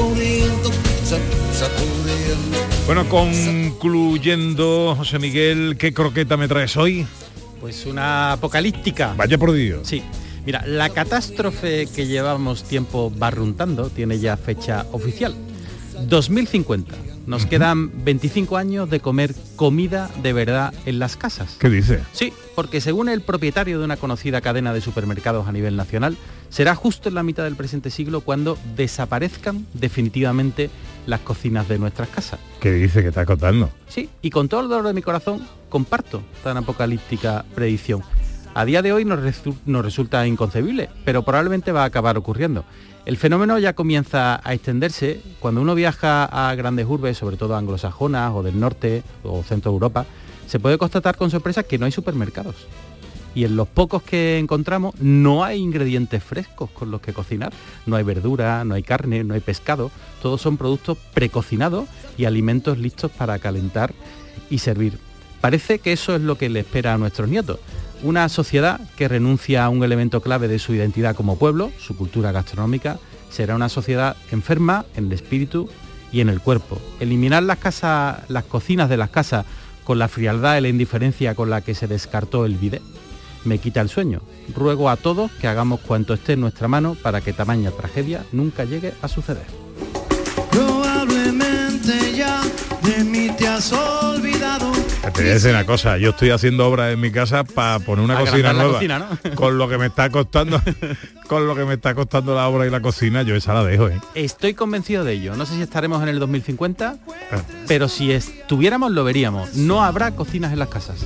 Bueno, concluyendo, José Miguel, ¿qué croqueta me traes hoy? Pues una apocalíptica. Vaya por Dios. Sí. Mira, la catástrofe que llevamos tiempo barruntando tiene ya fecha oficial. 2050. Nos quedan 25 años de comer comida de verdad en las casas. ¿Qué dice? Sí, porque según el propietario de una conocida cadena de supermercados a nivel nacional, será justo en la mitad del presente siglo cuando desaparezcan definitivamente las cocinas de nuestras casas. ¿Qué dice que está contando? Sí, y con todo el dolor de mi corazón comparto tan apocalíptica predicción. A día de hoy nos resulta inconcebible, pero probablemente va a acabar ocurriendo. El fenómeno ya comienza a extenderse cuando uno viaja a grandes urbes, sobre todo anglosajonas o del norte o centro de Europa, se puede constatar con sorpresa que no hay supermercados. Y en los pocos que encontramos no hay ingredientes frescos con los que cocinar. No hay verdura, no hay carne, no hay pescado. Todos son productos precocinados y alimentos listos para calentar y servir. Parece que eso es lo que le espera a nuestros nietos. Una sociedad que renuncia a un elemento clave de su identidad como pueblo, su cultura gastronómica, será una sociedad enferma en el espíritu y en el cuerpo. Eliminar las cocinas de las casas con la frialdad y la indiferencia con la que se descartó el bidet me quita el sueño. Ruego a todos que hagamos cuanto esté en nuestra mano para que tamaña tragedia nunca llegue a suceder. Probablemente ya de mí te has olvidado. Te voy a decir una cosa, yo estoy haciendo obras en mi casa para poner una cocina nueva. Cocina, ¿no? Con lo que me está costando, la obra y la cocina, yo esa la dejo, ¿eh? Estoy convencido de ello. No sé si estaremos en el 2050, pero si estuviéramos lo veríamos. No habrá cocinas en las casas.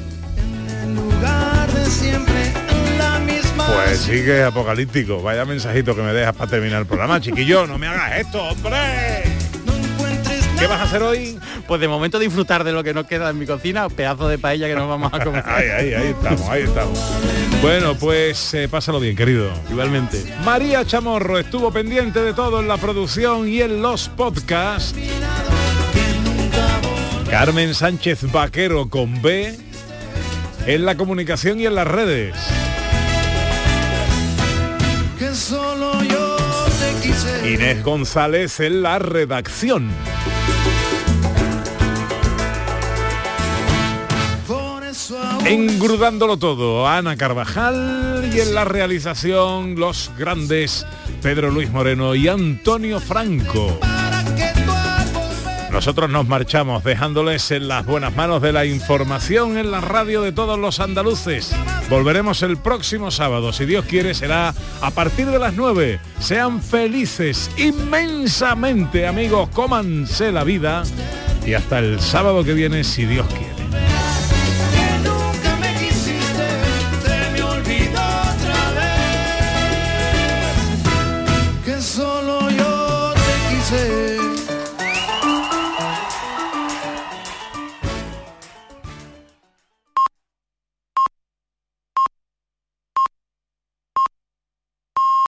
Siempre la misma. Pues sí que es apocalíptico. Vaya mensajito que me dejas para terminar el programa, chiquillo. No me hagas esto, hombre. ¿Qué vas a hacer hoy? Pues de momento disfrutar de lo que nos queda en mi cocina, pedazo de paella que nos vamos a comer. ahí estamos. Bueno, pues pásalo bien, querido. Igualmente. María Chamorro estuvo pendiente de todo en la producción y en los podcasts. Carmen Sánchez Vaquero con B en la comunicación y en las redes. Que solo yo te quise. Inés González en la redacción. Engrudándolo todo, Ana Carvajal, y en la realización los grandes Pedro Luis Moreno y Antonio Franco. Nosotros nos marchamos dejándoles en las buenas manos de la información en la radio de todos los andaluces. Volveremos el próximo sábado, si Dios quiere será a partir de las 9. Sean felices inmensamente, amigos, cómanse la vida y hasta el sábado que viene, si Dios quiere.